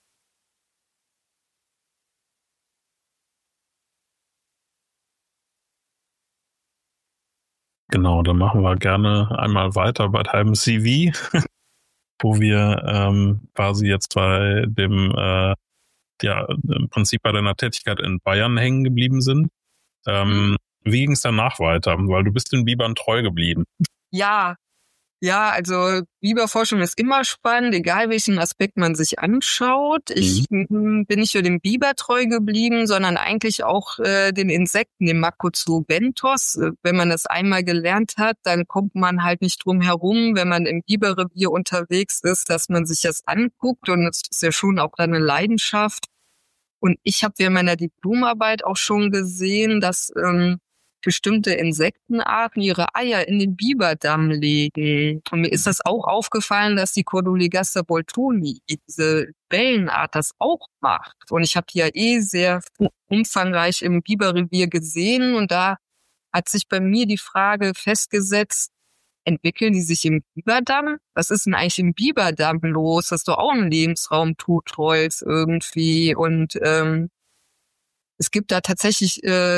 Genau, dann machen wir gerne einmal weiter bei deinem CV, wo wir quasi jetzt bei dem, im Prinzip bei deiner Tätigkeit in Bayern hängen geblieben sind. Wie ging es danach weiter? Weil du bist den Bibern treu geblieben. Ja, also Biberforschung ist immer spannend, egal welchen Aspekt man sich anschaut. Ich bin nicht nur dem Biber treu geblieben, sondern eigentlich auch den Insekten, dem Macrozoobenthos. Wenn man das einmal gelernt hat, dann kommt man halt nicht drum herum, wenn man im Biberrevier unterwegs ist, dass man sich das anguckt, und das ist ja schon auch eine Leidenschaft. Und ich habe während meiner Diplomarbeit auch schon gesehen, dass bestimmte Insektenarten ihre Eier in den Biberdamm legen. Und mir ist das auch aufgefallen, dass die Corduligaster boltoni, diese Wellenart, das auch macht. Und ich habe die ja sehr umfangreich im Biberrevier gesehen, und da hat sich bei mir die Frage festgesetzt, entwickeln die sich im Biberdamm? Was ist denn eigentlich im Biberdamm los? Das ist doch auch ein Lebensraum Totholz irgendwie. Und es gibt da tatsächlich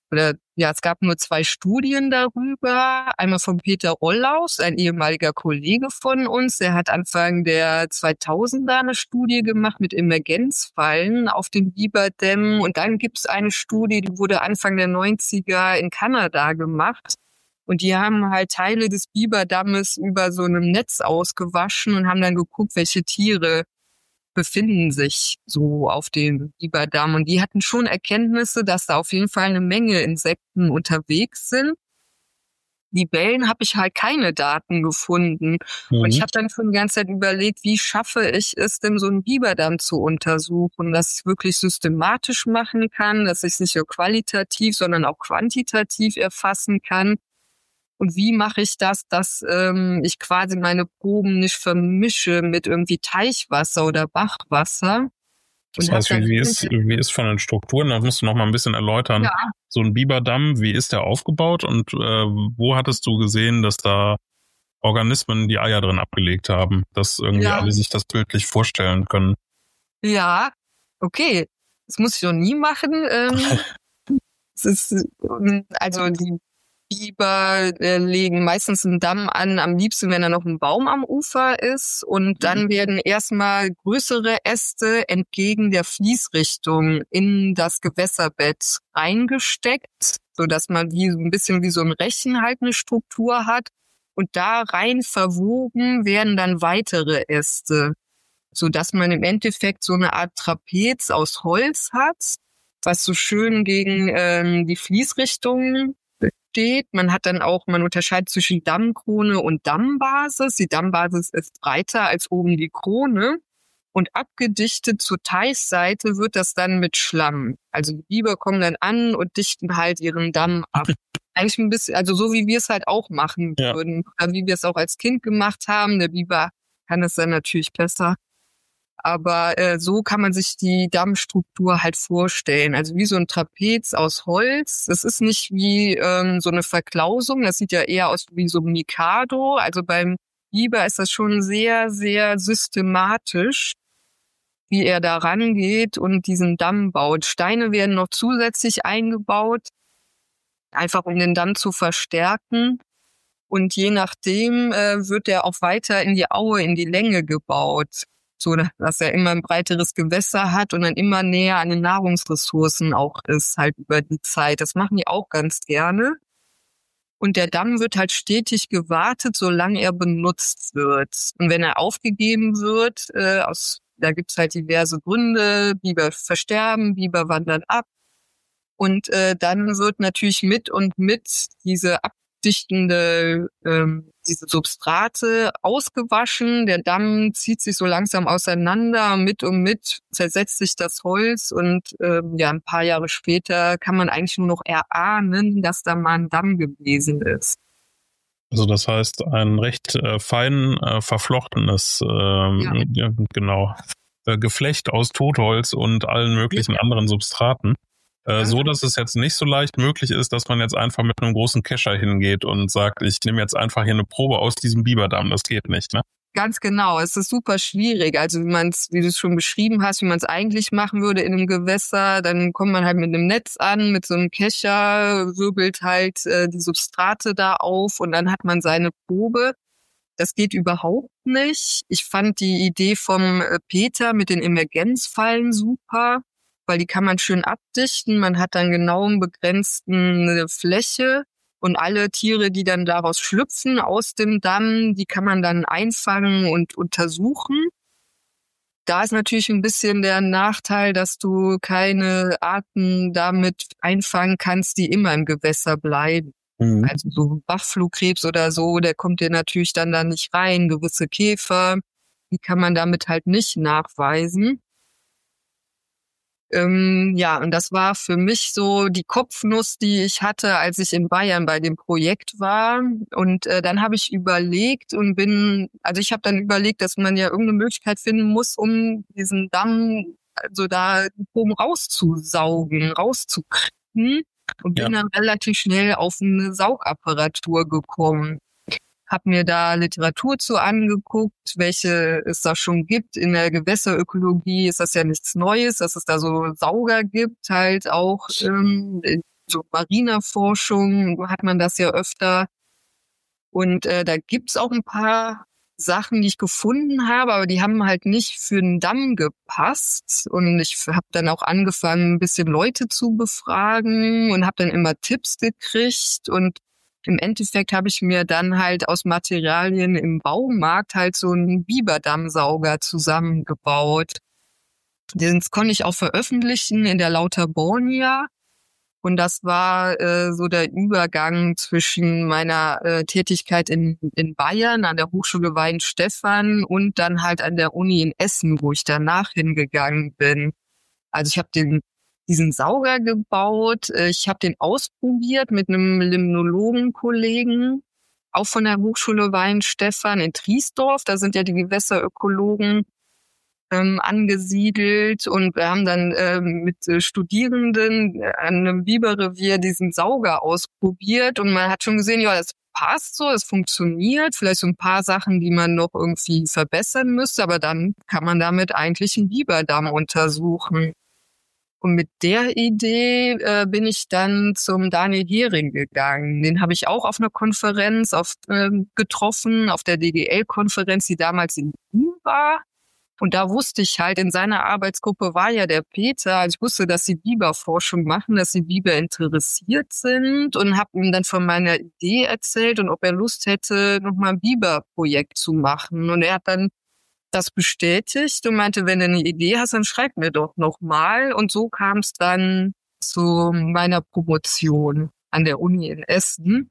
es gab nur 2 Studien darüber. Einmal von Peter Ollaus, ein ehemaliger Kollege von uns. Der hat Anfang der 2000er eine Studie gemacht mit Emergenzfallen auf den Biberdämmen. Und dann gibt es eine Studie, die wurde Anfang der 90er in Kanada gemacht. Und die haben halt Teile des Biberdammes über so einem Netz ausgewaschen und haben dann geguckt, welche Tiere befinden sich so auf dem Biberdamm. Und die hatten schon Erkenntnisse, dass da auf jeden Fall eine Menge Insekten unterwegs sind. Libellen habe ich halt keine Daten gefunden. Und ich habe dann schon die ganze Zeit überlegt, wie schaffe ich es denn, so einen Biberdamm zu untersuchen, dass ich wirklich systematisch machen kann, dass ich es nicht nur qualitativ, sondern auch quantitativ erfassen kann. Und wie mache ich das, dass ich quasi meine Proben nicht vermische mit irgendwie Teichwasser oder Bachwasser? Das heißt, wie ist von den Strukturen, da musst du noch mal ein bisschen erläutern, ja. So ein Biberdamm, wie ist der aufgebaut und wo hattest du gesehen, dass da Organismen die Eier drin abgelegt haben, dass irgendwie alle sich das bildlich vorstellen können? Ja, okay, das muss ich noch nie machen. Es ist, also die Biber legen meistens einen Damm an, am liebsten, wenn da noch ein Baum am Ufer ist. Und dann werden erstmal größere Äste entgegen der Fließrichtung in das Gewässerbett reingesteckt, sodass man ein bisschen wie so ein Rechen halt eine Struktur hat. Und da rein verwoben werden dann weitere Äste, sodass man im Endeffekt so eine Art Trapez aus Holz hat, was so schön gegen die Fließrichtung steht. Man unterscheidet zwischen Dammkrone und Dammbasis. Die Dammbasis ist breiter als oben die Krone und abgedichtet zur Teichseite wird das dann mit Schlamm. Also die Biber kommen dann an und dichten halt ihren Damm ab. Eigentlich ein bisschen, also so wie wir es halt auch machen würden, oder wie wir es auch als Kind gemacht haben. Der Biber kann es dann natürlich besser. Aber so kann man sich die Dammstruktur halt vorstellen. Also wie so ein Trapez aus Holz. Das ist nicht wie so eine Verklausung. Das sieht ja eher aus wie so ein Mikado. Also beim Biber ist das schon sehr, sehr systematisch, wie er da rangeht und diesen Damm baut. Steine werden noch zusätzlich eingebaut, einfach um den Damm zu verstärken. Und je nachdem wird er auch weiter in die Aue, in die Länge gebaut, so dass er immer ein breiteres Gewässer hat und dann immer näher an den Nahrungsressourcen auch ist, halt über die Zeit. Das machen die auch ganz gerne. Und der Damm wird halt stetig gewartet, solange er benutzt wird. Und wenn er aufgegeben wird, da gibt's halt diverse Gründe, Biber versterben, Biber wandern ab. Und dann wird natürlich mit diese abdichtende, diese Substrate ausgewaschen. Der Damm zieht sich so langsam auseinander. Mit zersetzt sich das Holz. Und ein paar Jahre später kann man eigentlich nur noch erahnen, dass da mal ein Damm gewesen ist. Also das heißt, ein recht fein verflochtenes Geflecht aus Totholz und allen möglichen anderen Substraten. So, dass es jetzt nicht so leicht möglich ist, dass man jetzt einfach mit einem großen Kescher hingeht und sagt, ich nehme jetzt einfach hier eine Probe aus diesem Biberdamm. Das geht nicht, ne? Ganz genau. Es ist super schwierig. Also wie du es schon beschrieben hast, wie man es eigentlich machen würde in einem Gewässer, dann kommt man halt mit einem Netz an, mit so einem Kescher, wirbelt halt die Substrate da auf und dann hat man seine Probe. Das geht überhaupt nicht. Ich fand die Idee vom Peter mit den Emergenzfallen super, weil die kann man schön abdichten. Man hat dann genau einen begrenzten Fläche und alle Tiere, die dann daraus schlüpfen aus dem Damm, die kann man dann einfangen und untersuchen. Da ist natürlich ein bisschen der Nachteil, dass du keine Arten damit einfangen kannst, die immer im Gewässer bleiben. Also so Bachflohkrebs oder so, der kommt dir natürlich dann da nicht rein. Gewisse Käfer, die kann man damit halt nicht nachweisen. Und das war für mich so die Kopfnuss, die ich hatte, als ich in Bayern bei dem Projekt war. Und dann habe ich überlegt ich habe dann überlegt, dass man ja irgendeine Möglichkeit finden muss, um diesen Damm, also da die Proben rauszusaugen, rauszukriegen. Und bin dann relativ schnell auf eine Saugapparatur gekommen. Hab mir da Literatur zu angeguckt, welche es da schon gibt. In der Gewässerökologie ist das ja nichts Neues, dass es da so Sauger gibt, halt auch so Marinerforschung hat man das ja öfter. Und da gibt's auch ein paar Sachen, die ich gefunden habe, aber die haben halt nicht für einen Damm gepasst. Und ich habe dann auch angefangen, ein bisschen Leute zu befragen und habe dann immer Tipps gekriegt. Und im Endeffekt habe ich mir dann halt aus Materialien im Baumarkt halt so einen Biberdammsauger zusammengebaut. Den konnte ich auch veröffentlichen in der Lauterbornia. Und das war so der Übergang zwischen meiner Tätigkeit in Bayern an der Hochschule Weihenstephan und dann halt an der Uni in Essen, wo ich danach hingegangen bin. Also ich habe diesen Sauger gebaut. Ich habe den ausprobiert mit einem Limnologen-Kollegen, auch von der Hochschule Weihenstephan in Triesdorf. Da sind ja die Gewässerökologen angesiedelt, und wir haben dann mit Studierenden an einem Biberrevier diesen Sauger ausprobiert, und man hat schon gesehen, ja, das passt so, es funktioniert, vielleicht so ein paar Sachen, die man noch irgendwie verbessern müsste, aber dann kann man damit eigentlich einen Biberdamm untersuchen. Und mit der Idee bin ich dann zum Daniel Hering gegangen. Den habe ich auch auf einer Konferenz getroffen, auf der DGL-Konferenz, die damals in Wien war. Und da wusste ich halt, in seiner Arbeitsgruppe war ja der Peter, also ich wusste, dass sie Biberforschung machen, dass sie Biber interessiert sind, und habe ihm dann von meiner Idee erzählt und ob er Lust hätte, nochmal ein Biberprojekt zu machen. Und er hat dann das bestätigt und meinte, wenn du eine Idee hast, dann schreib mir doch nochmal. Und so kam es dann zu meiner Promotion an der Uni in Essen.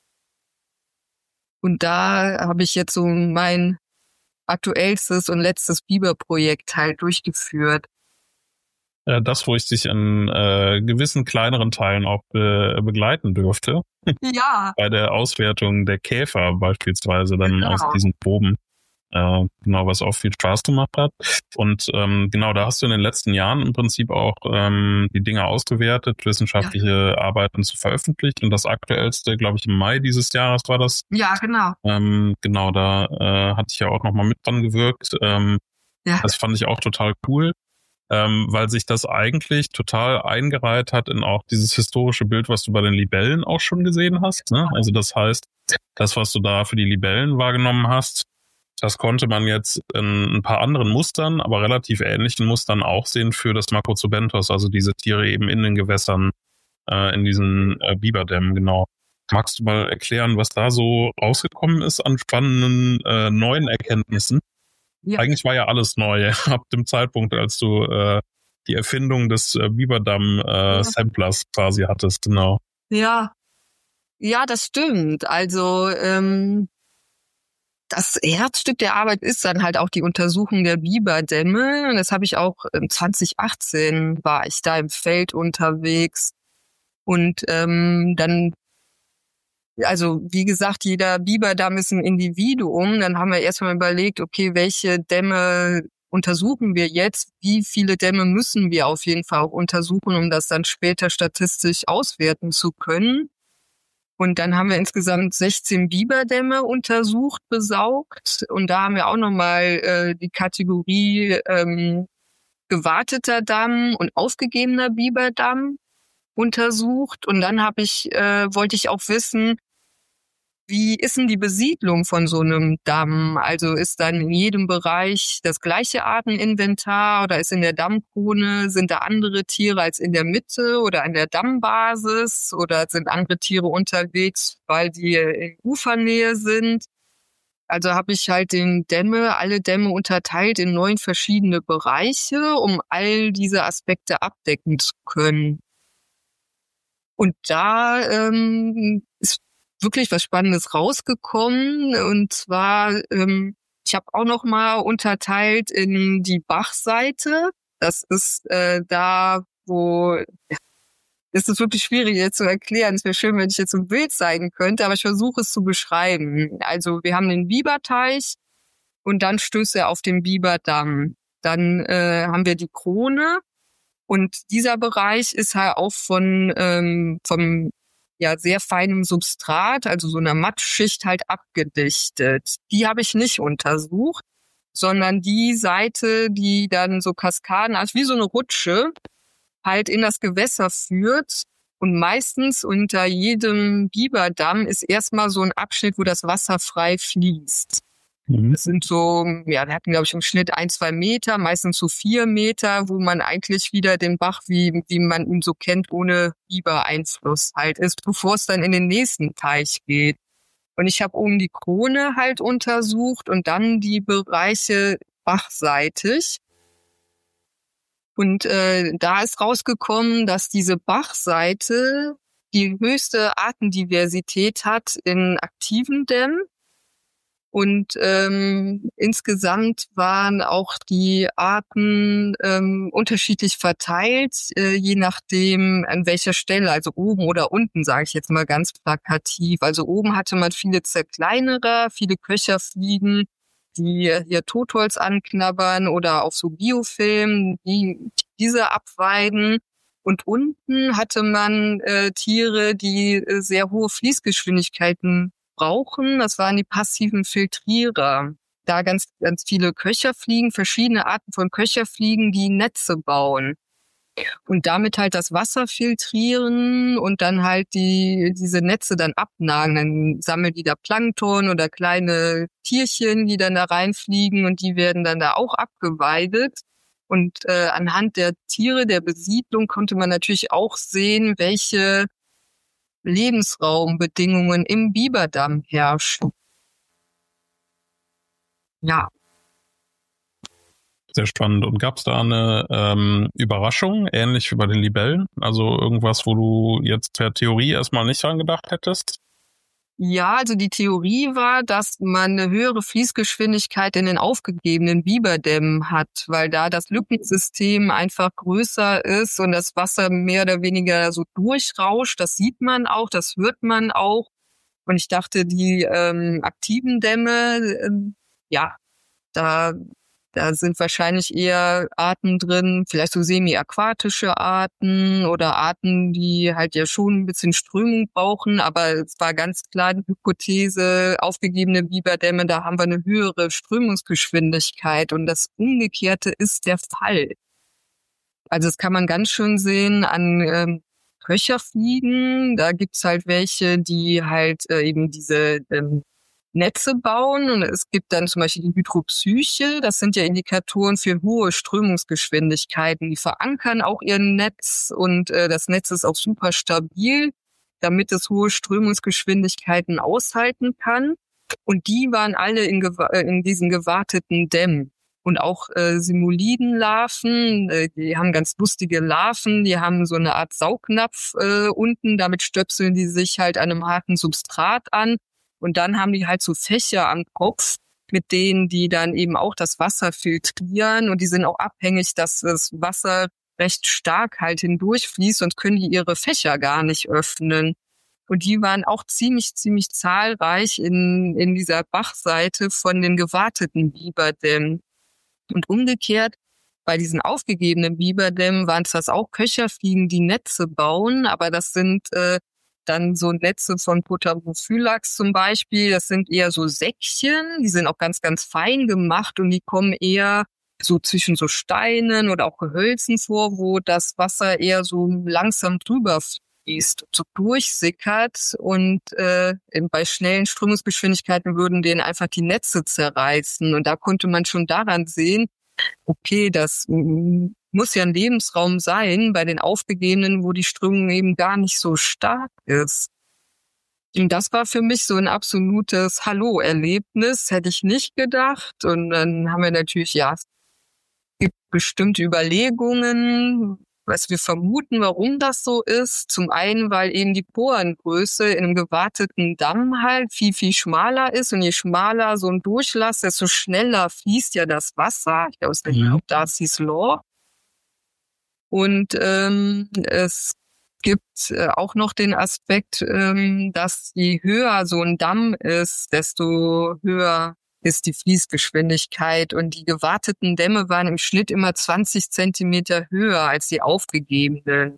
Und da habe ich jetzt so mein aktuellstes und letztes Biberprojekt halt durchgeführt. Das, wo ich dich in gewissen kleineren Teilen auch begleiten dürfte. Ja. Bei der Auswertung der Käfer beispielsweise dann aus diesen Proben. Genau, was auch viel Spaß gemacht hat. Und genau, da hast du in den letzten Jahren im Prinzip auch die Dinge ausgewertet, wissenschaftliche Arbeiten zu veröffentlicht. Und das aktuellste, glaube ich, im Mai dieses Jahres war das. Ja, genau. Genau, da hatte ich ja auch nochmal mit dran gewirkt. Das fand ich auch total cool, weil sich das eigentlich total eingereiht hat in auch dieses historische Bild, was du bei den Libellen auch schon gesehen hast. Ne? Also das heißt, das, was du da für die Libellen wahrgenommen hast, das konnte man jetzt in ein paar anderen Mustern, aber relativ ähnlichen Mustern auch sehen für das Macrozoobenthos, also diese Tiere eben in den Gewässern, in diesen Biberdämmen, genau. Magst du mal erklären, was da so rausgekommen ist an spannenden neuen Erkenntnissen? Ja. Eigentlich war ja alles neu ab dem Zeitpunkt, als du die Erfindung des Biberdamm-Samplers quasi hattest, genau. Ja, das stimmt. Also das Herzstück der Arbeit ist dann halt auch die Untersuchung der Biberdämme. Und das habe ich auch 2018 war ich da im Feld unterwegs. Und dann, also wie gesagt, jeder Biberdamm ist ein Individuum. Dann haben wir erstmal überlegt, okay, welche Dämme untersuchen wir jetzt? Wie viele Dämme müssen wir auf jeden Fall auch untersuchen, um das dann später statistisch auswerten zu können? Und dann haben wir insgesamt 16 Biberdämme untersucht, besaugt. Und da haben wir auch nochmal die Kategorie gewarteter Damm und aufgegebener Biberdamm untersucht. Und dann wollte ich auch wissen, wie ist denn die Besiedlung von so einem Damm? Also ist dann in jedem Bereich das gleiche Arteninventar, oder ist in der Dammkrone, sind da andere Tiere als in der Mitte oder an der Dammbasis, oder sind andere Tiere unterwegs, weil die in Ufernähe sind? Also habe ich halt alle Dämme unterteilt in 9 verschiedene Bereiche, um all diese Aspekte abdecken zu können. Und da ist wirklich was Spannendes rausgekommen. Und zwar, ich habe auch noch mal unterteilt in die Bachseite. Das ist da, wo... Es ist wirklich schwierig jetzt zu erklären. Es wäre schön, wenn ich jetzt ein Bild zeigen könnte, aber ich versuche es zu beschreiben. Also wir haben den Biberteich und dann stößt er auf den Biberdamm. Dann haben wir die Krone, und dieser Bereich ist halt auch vom sehr feinem Substrat, also so einer Mattschicht halt abgedichtet. Die habe ich nicht untersucht, sondern die Seite, die dann so Kaskaden, also wie so eine Rutsche, halt in das Gewässer führt Und meistens unter jedem Biberdamm ist erstmal so ein Abschnitt, wo das Wasser frei fließt. Das sind so, ja, wir hatten, glaube ich, im Schnitt 1-2 Meter, meistens so 4 Meter, wo man eigentlich wieder den Bach, wie man ihn so kennt, ohne Bibereinfluss halt ist, bevor es dann in den nächsten Teich geht. Und ich habe oben die Krone halt untersucht und dann die Bereiche bachseitig. Und da ist rausgekommen, dass diese Bachseite die höchste Artendiversität hat in aktiven Dämmen. Und insgesamt waren auch die Arten unterschiedlich verteilt, je nachdem an welcher Stelle, also oben oder unten, sage ich jetzt mal ganz plakativ. Also oben hatte man viele Zerkleinerer, viele Köcherfliegen, die hier Totholz anknabbern oder auf so Biofilmen, die diese abweiden. Und unten hatte man Tiere, die sehr hohe Fließgeschwindigkeiten brauchen. Das waren die passiven Filtrierer. Da ganz, ganz viele Köcherfliegen, verschiedene Arten von Köcherfliegen, die Netze bauen und damit halt das Wasser filtrieren und dann halt diese Netze dann abnagen. Dann sammeln die da Plankton oder kleine Tierchen, die dann da reinfliegen und die werden dann da auch abgeweidet. Und anhand der Tiere, der Besiedlung konnte man natürlich auch sehen, welche Lebensraumbedingungen im Biberdamm herrschen. Ja. Sehr spannend. Und gab es da eine Überraschung, ähnlich wie bei den Libellen? Also irgendwas, wo du jetzt per Theorie erstmal nicht dran gedacht hättest? Ja, also die Theorie war, dass man eine höhere Fließgeschwindigkeit in den aufgegebenen Biberdämmen hat, weil da das Lückensystem einfach größer ist und das Wasser mehr oder weniger so durchrauscht. Das sieht man auch, das hört man auch. Und ich dachte, die aktiven Dämme, ja, da sind wahrscheinlich eher Arten drin, vielleicht so semi-aquatische Arten oder Arten, die halt ja schon ein bisschen Strömung brauchen. Aber es war ganz klar die Hypothese, aufgegebene Biberdämme, da haben wir eine höhere Strömungsgeschwindigkeit. Und das Umgekehrte ist der Fall. Also das kann man ganz schön sehen an Köcherfliegen. Da gibt's halt welche, die halt eben diese Netze bauen, und es gibt dann zum Beispiel die Hydropsyche, das sind ja Indikatoren für hohe Strömungsgeschwindigkeiten. Die verankern auch ihr Netz und das Netz ist auch super stabil, damit es hohe Strömungsgeschwindigkeiten aushalten kann. Und die waren alle in diesen gewarteten Dämmen. Und auch Simulidenlarven, die haben ganz lustige Larven, die haben so eine Art Saugnapf unten, damit stöpseln die sich halt an einem harten Substrat an. Und dann haben die halt so Fächer am Kopf, mit denen die dann eben auch das Wasser filtrieren. Und die sind auch abhängig, dass das Wasser recht stark halt hindurchfließt, sonst können die ihre Fächer gar nicht öffnen. Und die waren auch ziemlich zahlreich in dieser Bachseite von den gewarteten Biberdämmen. Und umgekehrt, bei diesen aufgegebenen Biberdämmen waren es das auch Köcherfliegen, die Netze bauen, aber das sind dann so Netze von Potabrophylax zum Beispiel, das sind eher so Säckchen, die sind auch ganz fein gemacht und die kommen eher so zwischen so Steinen oder auch Gehölzen vor, wo das Wasser eher so langsam drüber fließt, so durchsickert und bei schnellen Strömungsgeschwindigkeiten würden denen einfach die Netze zerreißen. Und da konnte man schon daran sehen, okay, das muss ja ein Lebensraum sein bei den aufgegebenen, wo die Strömung eben gar nicht so stark ist. Und das war für mich so ein absolutes Hallo-Erlebnis, hätte ich nicht gedacht. Und dann haben wir natürlich, ja, es gibt bestimmte Überlegungen, was wir vermuten, warum das so ist. Zum einen, weil eben die Porengröße in einem gewarteten Damm halt viel schmaler ist. Und je schmaler so ein Durchlass, desto schneller fließt ja das Wasser. Ich glaube, es ist Darcy's Law. Und es gibt auch noch den Aspekt, dass je höher so ein Damm ist, desto höher ist die Fließgeschwindigkeit. Und die gewarteten Dämme waren im Schnitt immer 20 Zentimeter höher als die aufgegebenen.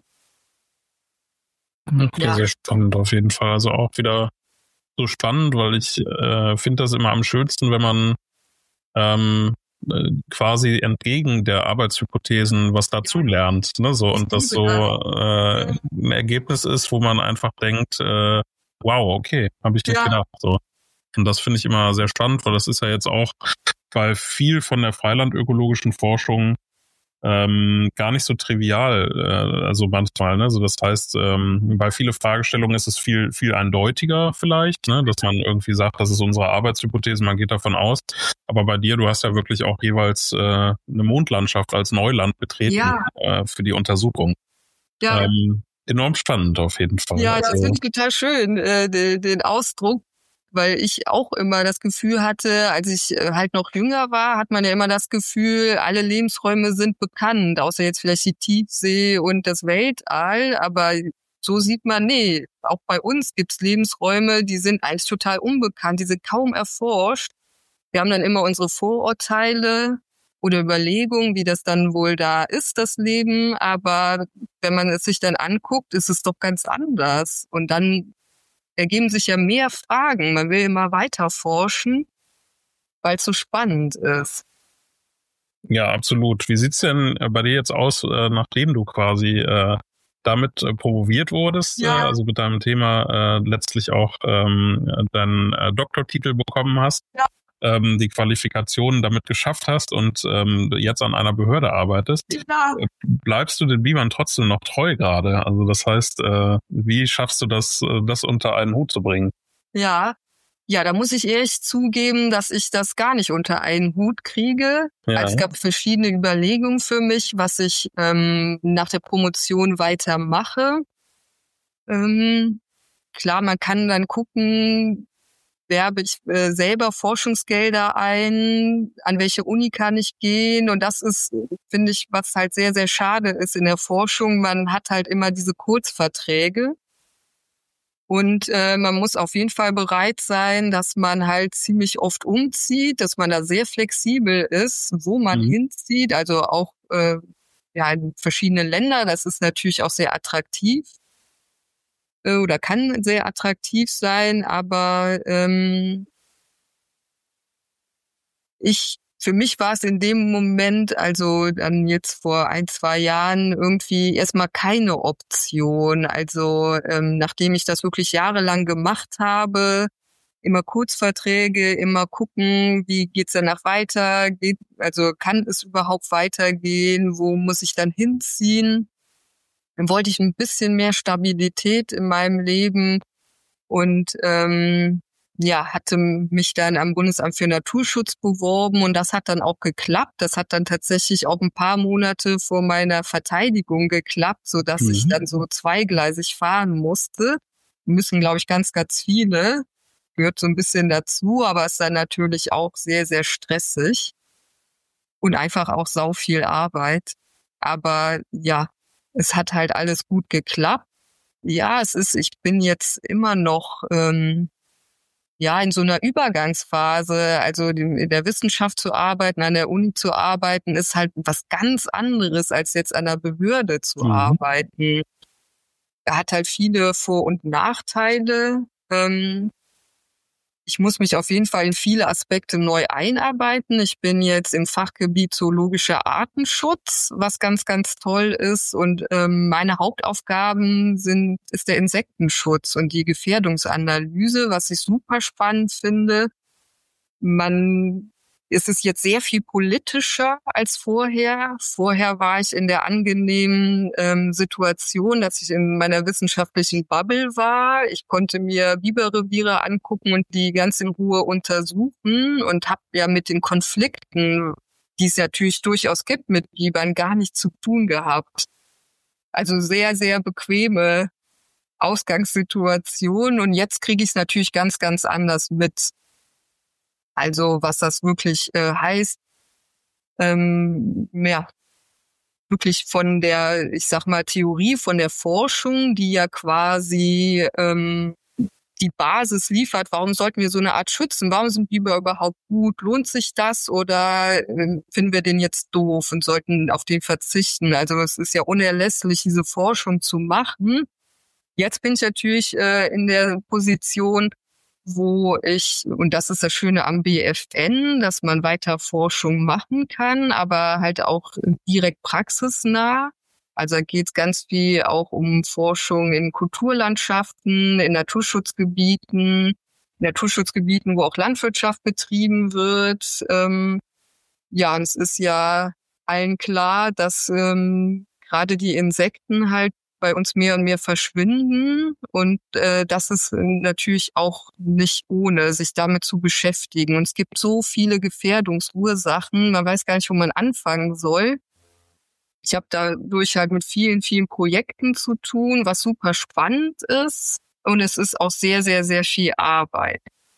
Okay, ja. Sehr spannend auf jeden Fall. Also auch wieder so spannend, weil ich finde das immer am schönsten, wenn man quasi entgegen der Arbeitshypothesen was dazu lernt, ne? So, und das so ein Ergebnis ist, wo man einfach denkt, wow, okay, habe ich nicht gedacht. So. Und das finde ich immer sehr spannend, weil das ist ja jetzt auch, weil viel von der freilandökologischen Forschung gar nicht so trivial, also manchmal, ne? So, das heißt, bei vielen Fragestellungen ist es viel eindeutiger vielleicht, ne? Dass man irgendwie sagt, das ist unsere Arbeitshypothese, man geht davon aus. Aber bei dir, du hast ja wirklich auch jeweils eine Mondlandschaft als Neuland betreten für die Untersuchung. Ja. Enorm spannend auf jeden Fall. Ja, das finde ich total schön, den Ausdruck. Weil ich auch immer das Gefühl hatte, als ich halt noch jünger war, hat man ja immer das Gefühl, alle Lebensräume sind bekannt, außer jetzt vielleicht die Tiefsee und das Weltall. Aber so sieht man, nee, auch bei uns gibt's Lebensräume, die sind eigentlich total unbekannt, die sind kaum erforscht. Wir haben dann immer unsere Vorurteile oder Überlegungen, wie das dann wohl da ist, das Leben. Aber wenn man es sich dann anguckt, ist es doch ganz anders. Und dann ergeben sich ja mehr Fragen. Man will immer weiter forschen, weil es so spannend ist. Ja, absolut. Wie sieht's denn bei dir jetzt aus, nachdem du quasi damit promoviert wurdest, also mit deinem Thema letztlich auch deinen Doktortitel bekommen hast? Ja. Die Qualifikationen damit geschafft hast und jetzt an einer Behörde arbeitest, bleibst du den Bibern trotzdem noch treu gerade? Also das heißt, wie schaffst du das unter einen Hut zu bringen? Ja, da muss ich ehrlich zugeben, dass ich das gar nicht unter einen Hut kriege. Ja. Also es gab verschiedene Überlegungen für mich, was ich nach der Promotion weitermache. Klar, man kann dann gucken, werbe ich selber Forschungsgelder ein, an welche Uni kann ich gehen, und das ist, finde ich, was halt sehr, sehr schade ist in der Forschung. Man hat halt immer diese Kurzverträge und man muss auf jeden Fall bereit sein, dass man halt ziemlich oft umzieht, dass man da sehr flexibel ist, wo man hinzieht, also auch in verschiedene Länder. Das ist natürlich auch sehr attraktiv. Oder kann sehr attraktiv sein, aber für mich war es in dem Moment, also dann jetzt vor 1-2 Jahren, irgendwie erstmal keine Option. Also nachdem ich das wirklich jahrelang gemacht habe, immer Kurzverträge, immer gucken, wie geht's danach weiter, also kann es überhaupt weitergehen, wo muss ich dann hinziehen? Dann wollte ich ein bisschen mehr Stabilität in meinem Leben und hatte mich dann am Bundesamt für Naturschutz beworben, und das hat dann auch geklappt. Das hat dann tatsächlich auch ein paar Monate vor meiner Verteidigung geklappt, so dass ich dann so zweigleisig fahren musste. Müssen, glaube ich, ganz, ganz viele. Gehört so ein bisschen dazu, aber ist dann natürlich auch sehr, sehr stressig und einfach auch sau viel Arbeit. Aber ja, es hat halt alles gut geklappt. Ja, ich bin jetzt immer noch in so einer Übergangsphase. Also in der Wissenschaft zu arbeiten, an der Uni zu arbeiten, ist halt was ganz anderes, als jetzt an der Behörde zu arbeiten. Er hat halt viele Vor- und Nachteile. Ich muss mich auf jeden Fall in viele Aspekte neu einarbeiten. Ich bin jetzt im Fachgebiet zoologischer Artenschutz, was ganz, ganz toll ist. Und meine Hauptaufgaben ist der Insektenschutz und die Gefährdungsanalyse, was ich super spannend finde. Es ist jetzt sehr viel politischer als vorher. Vorher war ich in der angenehmen Situation, dass ich in meiner wissenschaftlichen Bubble war. Ich konnte mir Biberreviere angucken und die ganz in Ruhe untersuchen und habe ja mit den Konflikten, die es natürlich durchaus gibt mit Bibern, gar nichts zu tun gehabt. Also sehr, sehr bequeme Ausgangssituation, und jetzt kriege ich es natürlich ganz, ganz anders mit. Also was das wirklich heißt, wirklich von der, ich sag mal, Theorie, von der Forschung, die ja quasi die Basis liefert. Warum sollten wir so eine Art schützen? Warum sind Biber überhaupt gut? Lohnt sich das, oder finden wir den jetzt doof und sollten auf den verzichten? Also es ist ja unerlässlich, diese Forschung zu machen. Jetzt bin ich natürlich in der Position, und das ist das Schöne am BFN, dass man weiter Forschung machen kann, aber halt auch direkt praxisnah. Also da geht es ganz viel auch um Forschung in Kulturlandschaften, in Naturschutzgebieten, wo auch Landwirtschaft betrieben wird. Und es ist ja allen klar, dass gerade die Insekten halt bei uns mehr und mehr verschwinden. Und das ist natürlich auch nicht ohne, sich damit zu beschäftigen. Und es gibt so viele Gefährdungsursachen, man weiß gar nicht, wo man anfangen soll. Ich habe dadurch halt mit vielen, vielen Projekten zu tun, was super spannend ist. Und es ist auch sehr, sehr, sehr viel Arbeit.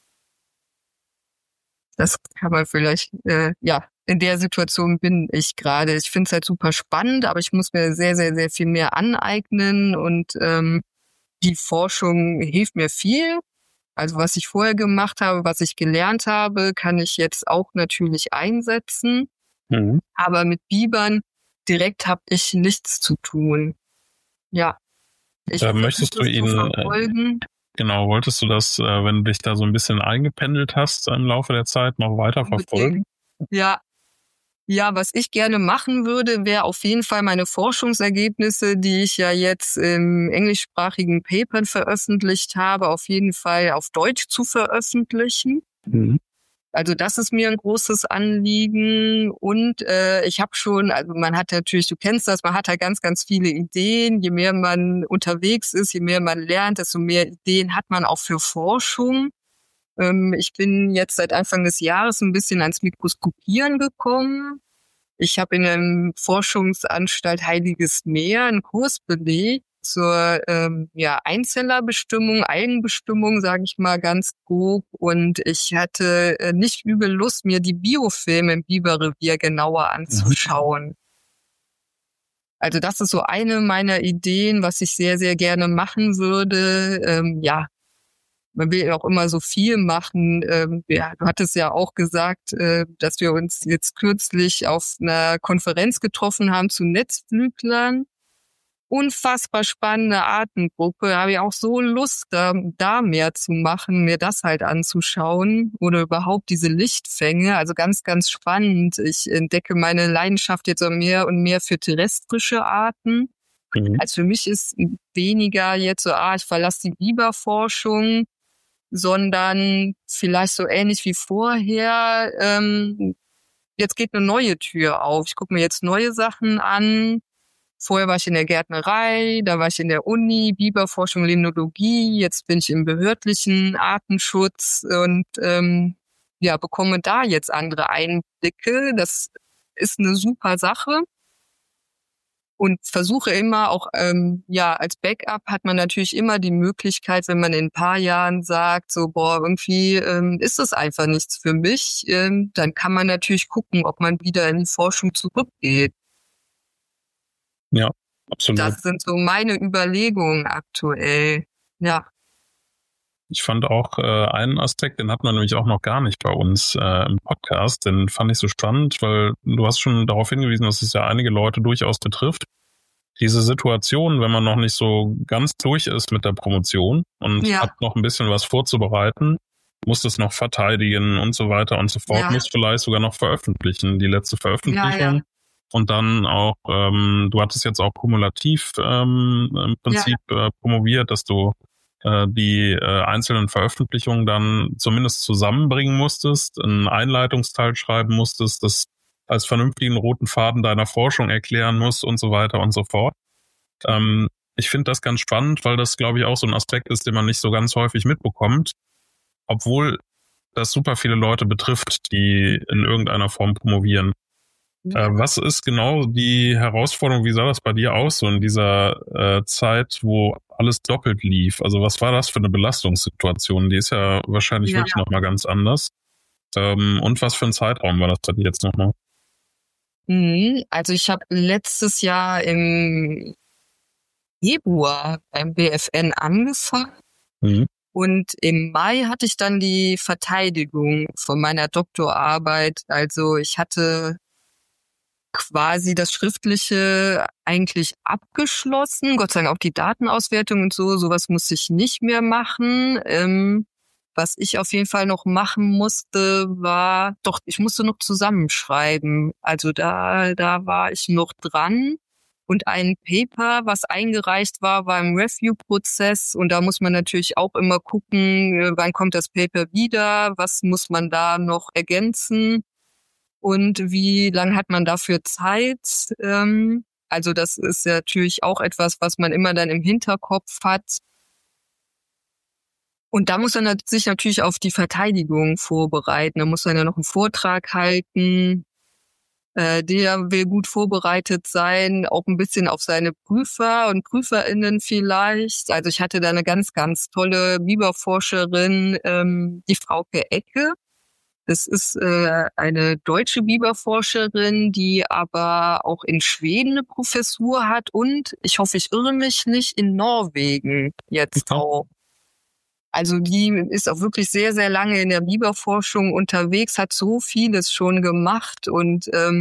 Das kann man vielleicht, in der Situation bin ich gerade. Ich finde es halt super spannend, aber ich muss mir sehr, sehr, sehr viel mehr aneignen und die Forschung hilft mir viel. Also was ich vorher gemacht habe, was ich gelernt habe, kann ich jetzt auch natürlich einsetzen. Mhm. Aber mit Bibern direkt habe ich nichts zu tun. Ja. Möchtest du ihn genau, wolltest du das, wenn du dich da so ein bisschen eingependelt hast im Laufe der Zeit, noch weiter verfolgen? Ja, was ich gerne machen würde, wäre auf jeden Fall meine Forschungsergebnisse, die ich ja jetzt im englischsprachigen Papern veröffentlicht habe, auf jeden Fall auf Deutsch zu veröffentlichen. Mhm. Also das ist mir ein großes Anliegen und ich habe schon, also man hat natürlich, du kennst das, man hat halt ganz, ganz viele Ideen. Je mehr man unterwegs ist, je mehr man lernt, desto mehr Ideen hat man auch für Forschung. Ich bin jetzt seit Anfang des Jahres ein bisschen ans Mikroskopieren gekommen. Ich habe in der Forschungsanstalt Heiliges Meer einen Kurs belegt zur Einzellerbestimmung, Algenbestimmung, sage ich mal ganz grob. Und ich hatte nicht übel Lust, mir die Biofilme im Biberrevier genauer anzuschauen. Also das ist so eine meiner Ideen, was ich sehr, sehr gerne machen würde. Man will ja auch immer so viel machen. Du hattest ja auch gesagt, dass wir uns jetzt kürzlich auf einer Konferenz getroffen haben zu Netzflüglern. Unfassbar spannende Artengruppe. Da habe ich auch so Lust, da mehr zu machen, mir das halt anzuschauen oder überhaupt diese Lichtfänge. Also ganz, ganz spannend. Ich entdecke meine Leidenschaft jetzt auch mehr und mehr für terrestrische Arten. Mhm. Also für mich ist weniger jetzt so, ich verlasse die Biberforschung, sondern vielleicht so ähnlich wie vorher. Jetzt geht eine neue Tür auf. Ich gucke mir jetzt neue Sachen an. Vorher war ich in der Gärtnerei, da war ich in der Uni, Biberforschung, Limnologie, jetzt bin ich im behördlichen Artenschutz und bekomme da jetzt andere Einblicke. Das ist eine super Sache und versuche immer auch, als Backup hat man natürlich immer die Möglichkeit, wenn man in ein paar Jahren sagt, so irgendwie ist das einfach nichts für mich, dann kann man natürlich gucken, ob man wieder in die Forschung zurückgeht. Ja, absolut. Das sind so meine Überlegungen aktuell, ja. Ich fand auch einen Aspekt, den hat man nämlich auch noch gar nicht bei uns im Podcast, den fand ich so spannend, weil du hast schon darauf hingewiesen, dass es ja einige Leute durchaus betrifft. Diese Situation, wenn man noch nicht so ganz durch ist mit der Promotion und hat noch ein bisschen was vorzubereiten, muss es noch verteidigen und so weiter und so fort, muss vielleicht sogar noch veröffentlichen, die letzte Veröffentlichung. Ja. Und dann auch, du hattest jetzt auch kumulativ im Prinzip promoviert, dass du die einzelnen Veröffentlichungen dann zumindest zusammenbringen musstest, einen Einleitungsteil schreiben musstest, das als vernünftigen roten Faden deiner Forschung erklären musst und so weiter und so fort. Ich finde das ganz spannend, weil das, glaube ich, auch so ein Aspekt ist, den man nicht so ganz häufig mitbekommt, obwohl das super viele Leute betrifft, die in irgendeiner Form promovieren. Was ist genau die Herausforderung? Wie sah das bei dir aus, so in dieser Zeit, wo alles doppelt lief? Also was war das für eine Belastungssituation? Die ist ja wahrscheinlich wirklich nochmal ganz anders. Und was für ein Zeitraum war das bei dir jetzt nochmal? Also ich habe letztes Jahr im Februar beim BFN angefangen. Mhm. Und im Mai hatte ich dann die Verteidigung von meiner Doktorarbeit. Also ich hatte quasi das Schriftliche eigentlich abgeschlossen. Gott sei Dank auch die Datenauswertung und sowas musste ich nicht mehr machen. Was ich auf jeden Fall noch machen musste, ich musste noch zusammenschreiben. Also da war ich noch dran. Und ein Paper, was eingereicht war im Review-Prozess. Und da muss man natürlich auch immer gucken, wann kommt das Paper wieder, was muss man da noch ergänzen und wie lang hat man dafür Zeit. Also das ist ja natürlich auch etwas, was man immer dann im Hinterkopf hat. Und da muss man sich natürlich auf die Verteidigung vorbereiten. Da muss man ja noch einen Vortrag halten. Der will gut vorbereitet sein, auch ein bisschen auf seine Prüfer und PrüferInnen vielleicht. Also ich hatte da eine ganz, ganz tolle Biberforscherin, die Frauke Ecke. Das ist eine deutsche Biberforscherin, die aber auch in Schweden eine Professur hat und, ich hoffe, ich irre mich nicht, in Norwegen jetzt auch. Also die ist auch wirklich sehr, sehr lange in der Biberforschung unterwegs, hat so vieles schon gemacht und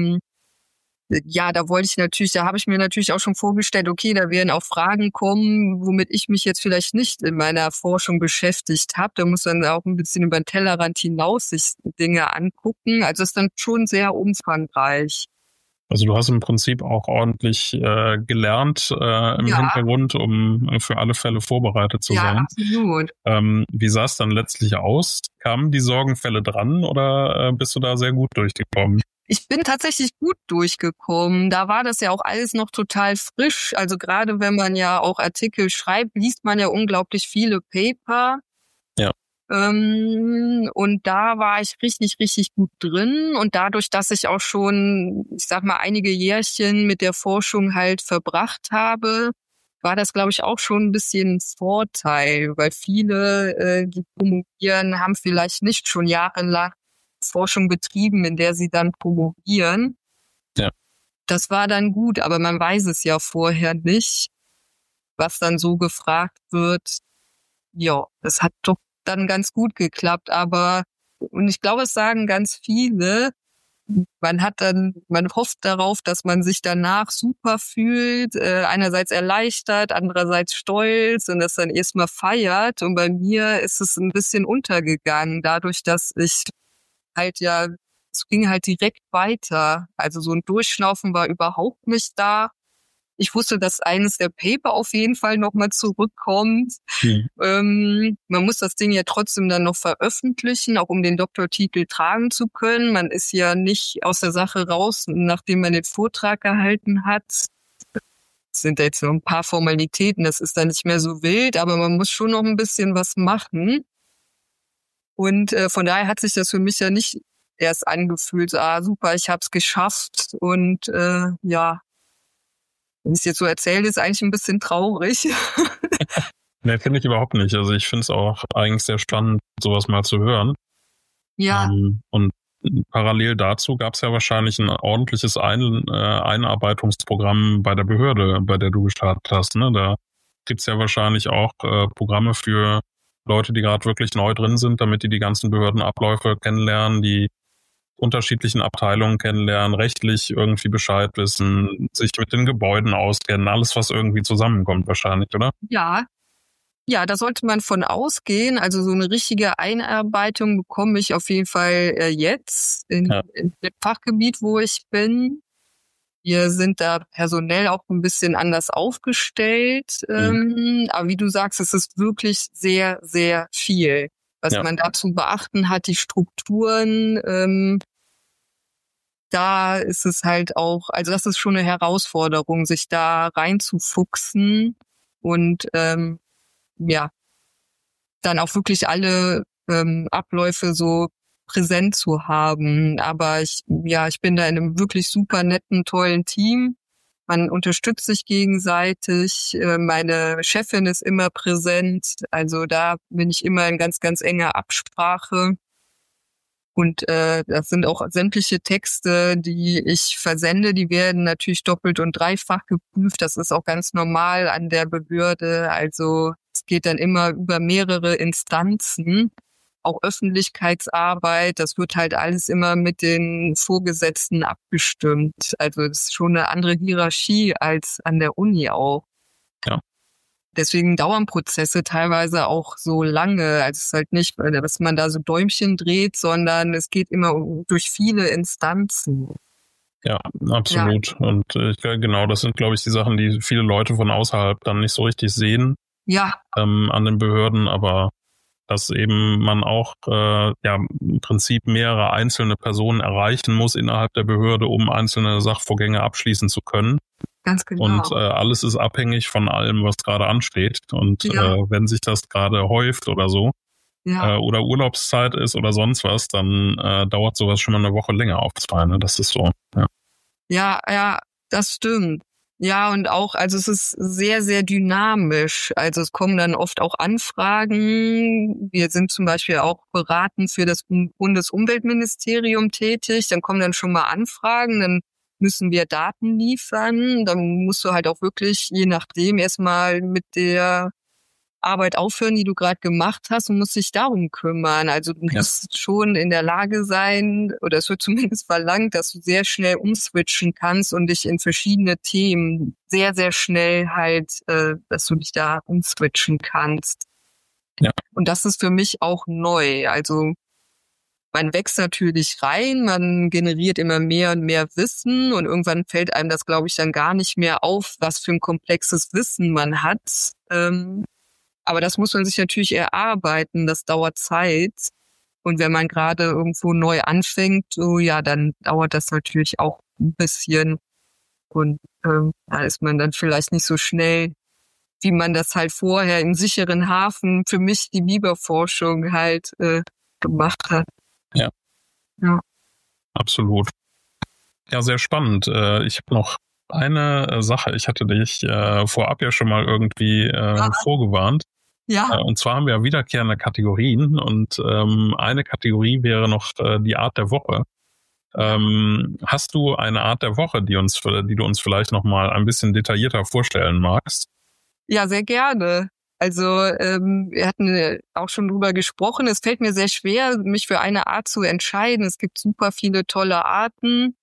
ja, da habe ich mir natürlich auch schon vorgestellt, okay, da werden auch Fragen kommen, womit ich mich jetzt vielleicht nicht in meiner Forschung beschäftigt habe. Da muss man auch ein bisschen über den Tellerrand hinaus sich Dinge angucken. Also es ist dann schon sehr umfangreich. Also du hast im Prinzip auch ordentlich gelernt im Hintergrund, um für alle Fälle vorbereitet zu sein. Absolut. Wie sah es dann letztlich aus? Kamen die Sorgenfälle dran oder bist du da sehr gut durchgekommen? Ich bin tatsächlich gut durchgekommen. Da war das ja auch alles noch total frisch. Also gerade wenn man ja auch Artikel schreibt, liest man ja unglaublich viele Paper. Ja. Und da war ich richtig, richtig gut drin. Und dadurch, dass ich auch schon, ich sag mal, einige Jährchen mit der Forschung halt verbracht habe, war das, glaube ich, auch schon ein bisschen ein Vorteil, weil viele, die promovieren, haben vielleicht nicht schon jahrelang Forschung betrieben, in der sie dann promovieren. Ja. Das war dann gut, aber man weiß es ja vorher nicht, was dann so gefragt wird. Ja, das hat doch dann ganz gut geklappt, und ich glaube, es sagen ganz viele, man hofft darauf, dass man sich danach super fühlt, einerseits erleichtert, andererseits stolz und das dann erstmal feiert. Und bei mir ist es ein bisschen untergegangen, dadurch, dass es ging halt direkt weiter. Also so ein Durchschnaufen war überhaupt nicht da. Ich wusste, dass eines der Paper auf jeden Fall nochmal zurückkommt. Man muss das Ding ja trotzdem dann noch veröffentlichen, auch um den Doktortitel tragen zu können. Man ist ja nicht aus der Sache raus, nachdem man den Vortrag gehalten hat. Das sind jetzt nur ein paar Formalitäten, das ist dann nicht mehr so wild, aber man muss schon noch ein bisschen was machen. Und von daher hat sich das für mich ja nicht erst angefühlt, super, ich hab's geschafft. Und ja, wenn ich es jetzt so erzähle, ist eigentlich ein bisschen traurig. Nee, finde ich überhaupt nicht. Also ich finde es auch eigentlich sehr spannend, sowas mal zu hören. Ja. Und parallel dazu gab es ja wahrscheinlich ein ordentliches Einarbeitungsprogramm bei der Behörde, bei der du gestartet hast. Ne? Da gibt's ja wahrscheinlich auch Programme für Leute, die gerade wirklich neu drin sind, damit die ganzen Behördenabläufe kennenlernen, die unterschiedlichen Abteilungen kennenlernen, rechtlich irgendwie Bescheid wissen, sich mit den Gebäuden auskennen, alles, was irgendwie zusammenkommt wahrscheinlich, oder? Ja, da sollte man von ausgehen. Also so eine richtige Einarbeitung bekomme ich auf jeden Fall jetzt in dem Fachgebiet, wo ich bin. Wir sind da personell auch ein bisschen anders aufgestellt. Aber wie du sagst, es ist wirklich sehr, sehr viel, was man da zu beachten hat, die Strukturen. Da ist es halt auch, also das ist schon eine Herausforderung, sich da reinzufuchsen und dann auch wirklich alle Abläufe so präsent zu haben. Aber ich bin da in einem wirklich super netten, tollen Team. Man unterstützt sich gegenseitig. Meine Chefin ist immer präsent. Also da bin ich immer in ganz, ganz enger Absprache. Und das sind auch sämtliche Texte, die ich versende, die werden natürlich doppelt und dreifach geprüft. Das ist auch ganz normal an der Behörde. Also es geht dann immer über mehrere Instanzen. Auch Öffentlichkeitsarbeit, das wird halt alles immer mit den Vorgesetzten abgestimmt. Also das ist schon eine andere Hierarchie als an der Uni auch. Ja. deswegen dauern Prozesse teilweise auch so lange. Also es ist halt nicht, dass man da so Däumchen dreht, sondern es geht immer durch viele Instanzen. Ja, absolut. Ja. Und genau, das sind, glaube ich, die Sachen, die viele Leute von außerhalb dann nicht so richtig sehen. Ja. An den Behörden, aber dass eben man auch im Prinzip mehrere einzelne Personen erreichen muss innerhalb der Behörde, um einzelne Sachvorgänge abschließen zu können. Ganz genau. Und alles ist abhängig von allem, was gerade ansteht. Und wenn sich das gerade häuft oder so, oder Urlaubszeit ist oder sonst was, dann dauert sowas schon mal eine Woche länger auf 2, ne? Das ist so. Ja, das stimmt. Ja, und auch, also es ist sehr, sehr dynamisch. Also es kommen dann oft auch Anfragen. Wir sind zum Beispiel auch beratend für das Bundesumweltministerium tätig. Dann kommen dann schon mal Anfragen, dann müssen wir Daten liefern. Dann musst du halt auch wirklich, je nachdem, erstmal mit der Arbeit aufhören, die du gerade gemacht hast, und musst dich darum kümmern. Also du musst schon in der Lage sein, oder es wird zumindest verlangt, dass du sehr schnell umswitchen kannst und dich in verschiedene Themen sehr, sehr schnell halt, dass du dich da umswitchen kannst. Ja. Und das ist für mich auch neu. Also man wächst natürlich rein, man generiert immer mehr und mehr Wissen und irgendwann fällt einem das, glaube ich, dann gar nicht mehr auf, was für ein komplexes Wissen man hat. Aber das muss man sich natürlich erarbeiten, das dauert Zeit. Und wenn man gerade irgendwo neu anfängt, dann dauert das natürlich auch ein bisschen. Und da ist man dann vielleicht nicht so schnell, wie man das halt vorher im sicheren Hafen für mich die Biberforschung halt gemacht hat. Ja. Absolut. Ja, sehr spannend. Ich habe noch eine Sache. Ich hatte dich vorab ja schon mal irgendwie vorgewarnt. Ja. Und zwar haben wir wiederkehrende Kategorien und eine Kategorie wäre noch die Art der Woche. Hast du eine Art der Woche, die du uns vielleicht noch mal ein bisschen detaillierter vorstellen magst? Ja, sehr gerne. Also wir hatten auch schon drüber gesprochen. Es fällt mir sehr schwer, mich für eine Art zu entscheiden. Es gibt super viele tolle Arten.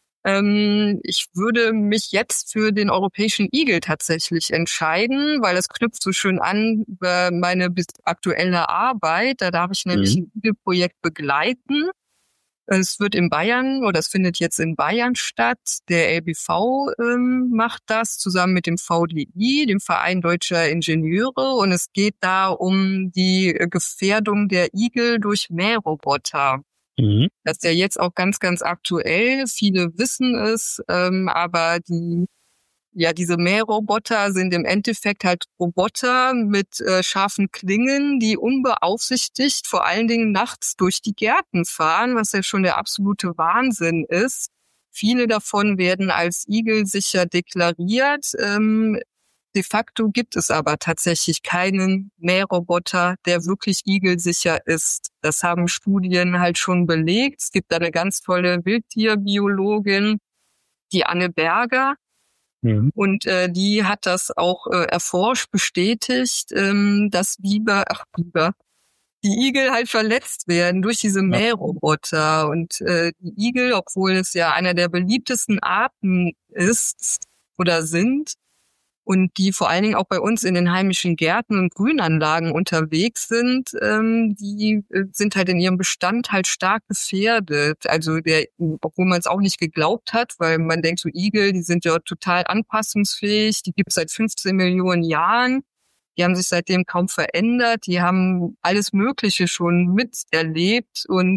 Ich würde mich jetzt für den europäischen Igel tatsächlich entscheiden, weil das knüpft so schön an über meine aktuelle Arbeit. Da darf ich nämlich ein Igelprojekt begleiten. Es wird in Bayern, oder es findet jetzt in Bayern statt. Der LBV macht das zusammen mit dem VDI, dem Verein Deutscher Ingenieure. Und es geht da um die Gefährdung der Igel durch Mähroboter. Das ist ja jetzt auch ganz, ganz aktuell. Viele wissen es, aber diese Mähroboter sind im Endeffekt halt Roboter mit scharfen Klingen, die unbeaufsichtigt vor allen Dingen nachts durch die Gärten fahren, was ja schon der absolute Wahnsinn ist. Viele davon werden als igelsicher deklariert. De facto gibt es aber tatsächlich keinen Mähroboter, der wirklich igelsicher ist. Das haben Studien halt schon belegt. Es gibt da eine ganz tolle Wildtierbiologin, die Anne Berger. Und die hat das auch erforscht, bestätigt, dass die Igel halt verletzt werden durch diese Mähroboter. Und die Igel, obwohl es ja einer der beliebtesten Arten ist oder sind, und die vor allen Dingen auch bei uns in den heimischen Gärten und Grünanlagen unterwegs sind, die sind halt in ihrem Bestand halt stark gefährdet. Also obwohl man es auch nicht geglaubt hat, weil man denkt, so Igel, die sind ja total anpassungsfähig, die gibt es seit 15 Millionen Jahren. Die haben sich seitdem kaum verändert, die haben alles Mögliche schon miterlebt und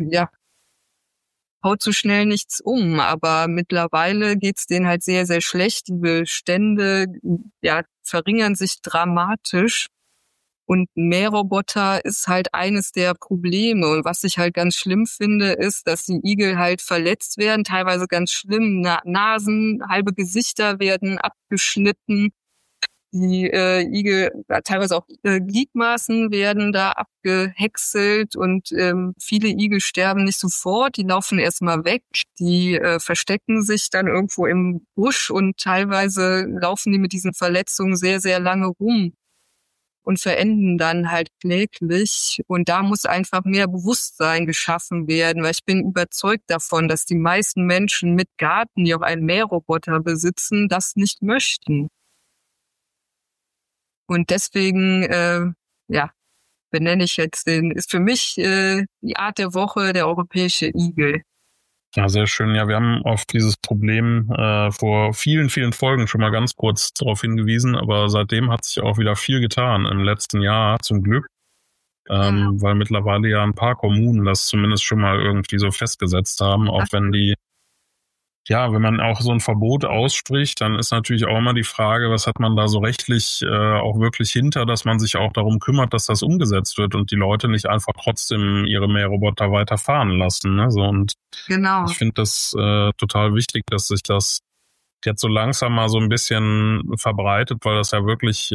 haut so schnell nichts um, aber mittlerweile geht's denen halt sehr, sehr schlecht. Die Bestände verringern sich dramatisch und Mähroboter ist halt eines der Probleme. Und was ich halt ganz schlimm finde, ist, dass die Igel halt verletzt werden, teilweise ganz schlimm. Nasen, halbe Gesichter werden abgeschnitten. Die Igel, teilweise auch Gliedmaßen werden da abgehäckselt und viele Igel sterben nicht sofort, die laufen erstmal weg, die verstecken sich dann irgendwo im Busch und teilweise laufen die mit diesen Verletzungen sehr, sehr lange rum und verenden dann halt kläglich. Und da muss einfach mehr Bewusstsein geschaffen werden, weil ich bin überzeugt davon, dass die meisten Menschen mit Garten, die auch einen Mähroboter besitzen, das nicht möchten. Und deswegen, benenne ich jetzt ist für mich die Art der Woche der europäische Igel. Ja, sehr schön. Ja, wir haben auf dieses Problem vor vielen, vielen Folgen schon mal ganz kurz darauf hingewiesen, aber seitdem hat sich auch wieder viel getan im letzten Jahr, zum Glück, weil mittlerweile ja ein paar Kommunen das zumindest schon mal irgendwie so festgesetzt haben, auch wenn wenn man auch so ein Verbot ausspricht, dann ist natürlich auch immer die Frage, was hat man da so rechtlich auch wirklich hinter, dass man sich auch darum kümmert, dass das umgesetzt wird und die Leute nicht einfach trotzdem ihre Mähroboter weiterfahren lassen. Ne? So, und Genau. ich finde das total wichtig, dass sich das jetzt so langsam mal so ein bisschen verbreitet, weil das ja wirklich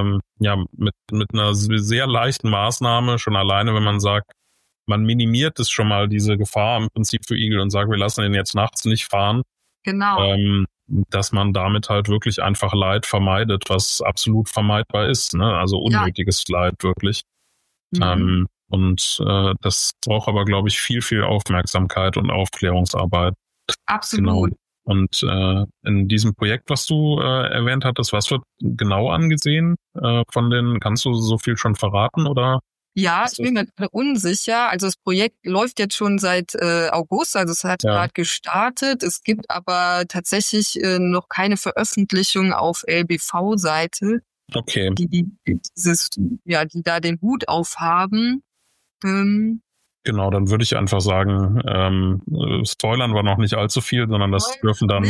mit einer sehr leichten Maßnahme, schon alleine, wenn man sagt, man minimiert es schon mal, diese Gefahr im Prinzip für Igel und sagt, wir lassen den jetzt nachts nicht fahren. Genau. Dass man damit halt wirklich einfach Leid vermeidet, was absolut vermeidbar ist, ne? Also unnötiges Leid wirklich. Mhm. Das braucht aber, glaube ich, viel, viel Aufmerksamkeit und Aufklärungsarbeit. Absolut. Genau. Und in diesem Projekt, was du erwähnt hattest, was wird genau angesehen kannst du so viel schon verraten oder? Ja, ich bin mir unsicher. Also das Projekt läuft jetzt schon seit August, also es hat gerade gestartet. Es gibt aber tatsächlich noch keine Veröffentlichung auf LBV-Seite. Okay. Die da den Hut aufhaben. Genau, dann würde ich einfach sagen, spoilern wir noch nicht allzu viel, sondern das dürfen dann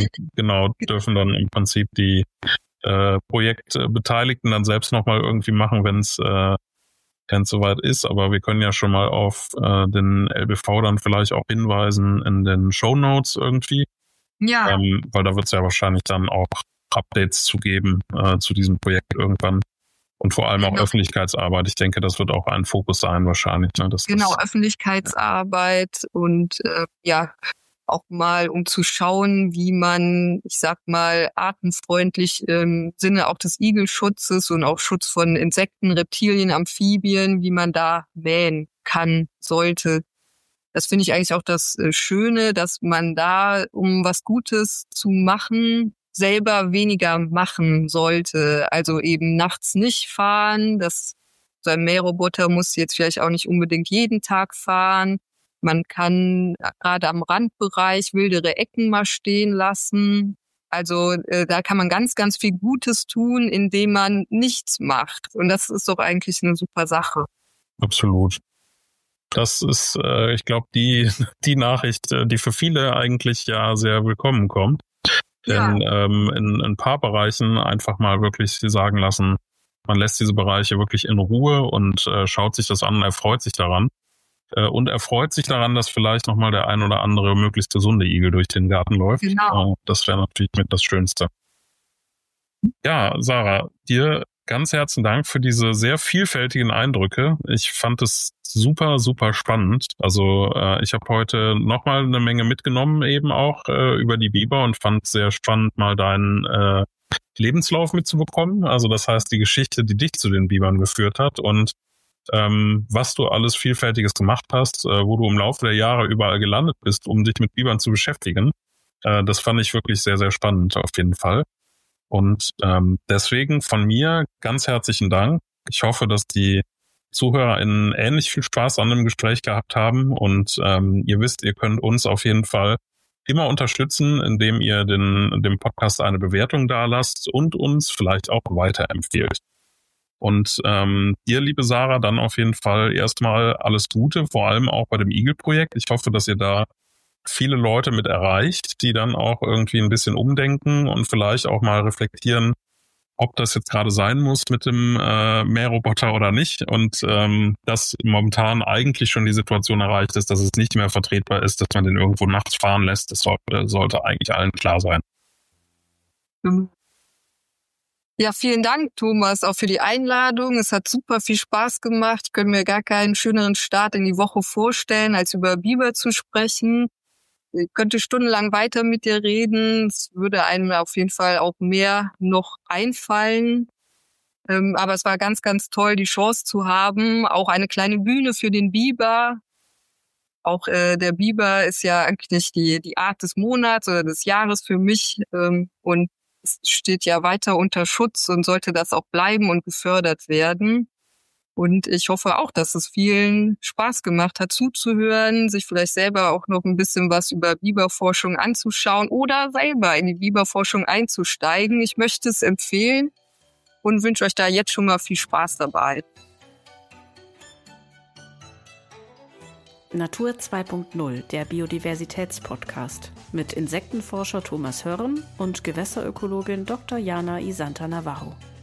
im Prinzip die Projektbeteiligten dann selbst nochmal irgendwie machen, wenn es soweit ist, aber wir können ja schon mal auf den LBV dann vielleicht auch hinweisen in den Shownotes irgendwie. Ja. Weil da wird es ja wahrscheinlich dann auch Updates zu geben zu diesem Projekt irgendwann. Und vor allem auch Öffentlichkeitsarbeit. Ich denke, das wird auch ein Fokus sein wahrscheinlich. Ne? Öffentlichkeitsarbeit und auch mal, um zu schauen, wie man, ich sag mal, artenfreundlich im Sinne auch des Igelschutzes und auch Schutz von Insekten, Reptilien, Amphibien, wie man da mähen kann, sollte. Das finde ich eigentlich auch das Schöne, dass man da, um was Gutes zu machen, selber weniger machen sollte. Also eben nachts nicht fahren. So ein Mähroboter muss jetzt vielleicht auch nicht unbedingt jeden Tag fahren. Man kann gerade am Randbereich wildere Ecken mal stehen lassen. Also da kann man ganz, ganz viel Gutes tun, indem man nichts macht. Und das ist doch eigentlich eine super Sache. Absolut. Das ist, ich glaube, die Nachricht, die für viele eigentlich ja sehr willkommen kommt. Denn in ein paar Bereichen einfach mal wirklich sagen lassen, man lässt diese Bereiche wirklich in Ruhe und schaut sich das an und erfreut sich daran. Und erfreut sich daran, dass vielleicht nochmal der ein oder andere möglichst gesunde Igel durch den Garten läuft. Genau. Das wäre natürlich mit das Schönste. Ja, Sarah, dir ganz herzlichen Dank für diese sehr vielfältigen Eindrücke. Ich fand es super, super spannend. Also ich habe heute nochmal eine Menge mitgenommen eben auch über die Biber und fand es sehr spannend, mal deinen Lebenslauf mitzubekommen. Also das heißt, die Geschichte, die dich zu den Bibern geführt hat und was du alles Vielfältiges gemacht hast, wo du im Laufe der Jahre überall gelandet bist, um dich mit Bibern zu beschäftigen. Das fand ich wirklich sehr, sehr spannend auf jeden Fall. Und deswegen von mir ganz herzlichen Dank. Ich hoffe, dass die ZuhörerInnen ähnlich viel Spaß an dem Gespräch gehabt haben. Und ihr wisst, ihr könnt uns auf jeden Fall immer unterstützen, indem ihr dem Podcast eine Bewertung dalasst und uns vielleicht auch weiterempfehlt. Und dir, liebe Sarah, dann auf jeden Fall erstmal alles Gute, vor allem auch bei dem Igel-Projekt. Ich hoffe, dass ihr da viele Leute mit erreicht, die dann auch irgendwie ein bisschen umdenken und vielleicht auch mal reflektieren, ob das jetzt gerade sein muss mit dem Mähroboter oder nicht. Und dass momentan eigentlich schon die Situation erreicht ist, dass es nicht mehr vertretbar ist, dass man den irgendwo nachts fahren lässt. Das sollte eigentlich allen klar sein. Ja, vielen Dank, Thomas, auch für die Einladung. Es hat super viel Spaß gemacht. Ich könnte mir gar keinen schöneren Start in die Woche vorstellen, als über Biber zu sprechen. Ich könnte stundenlang weiter mit dir reden. Es würde einem auf jeden Fall auch mehr noch einfallen. Aber es war ganz, ganz toll, die Chance zu haben. Auch eine kleine Bühne für den Biber. Auch der Biber ist ja eigentlich die Art des Monats oder des Jahres für mich. Und steht ja weiter unter Schutz und sollte das auch bleiben und gefördert werden. Und ich hoffe auch, dass es vielen Spaß gemacht hat, zuzuhören, sich vielleicht selber auch noch ein bisschen was über Biberforschung anzuschauen oder selber in die Biberforschung einzusteigen. Ich möchte es empfehlen und wünsche euch da jetzt schon mal viel Spaß dabei. Natur 2.0, der Biodiversitätspodcast mit Insektenforscher Thomas Hörm und Gewässerökologin Dr. Jana Isanta Navarro.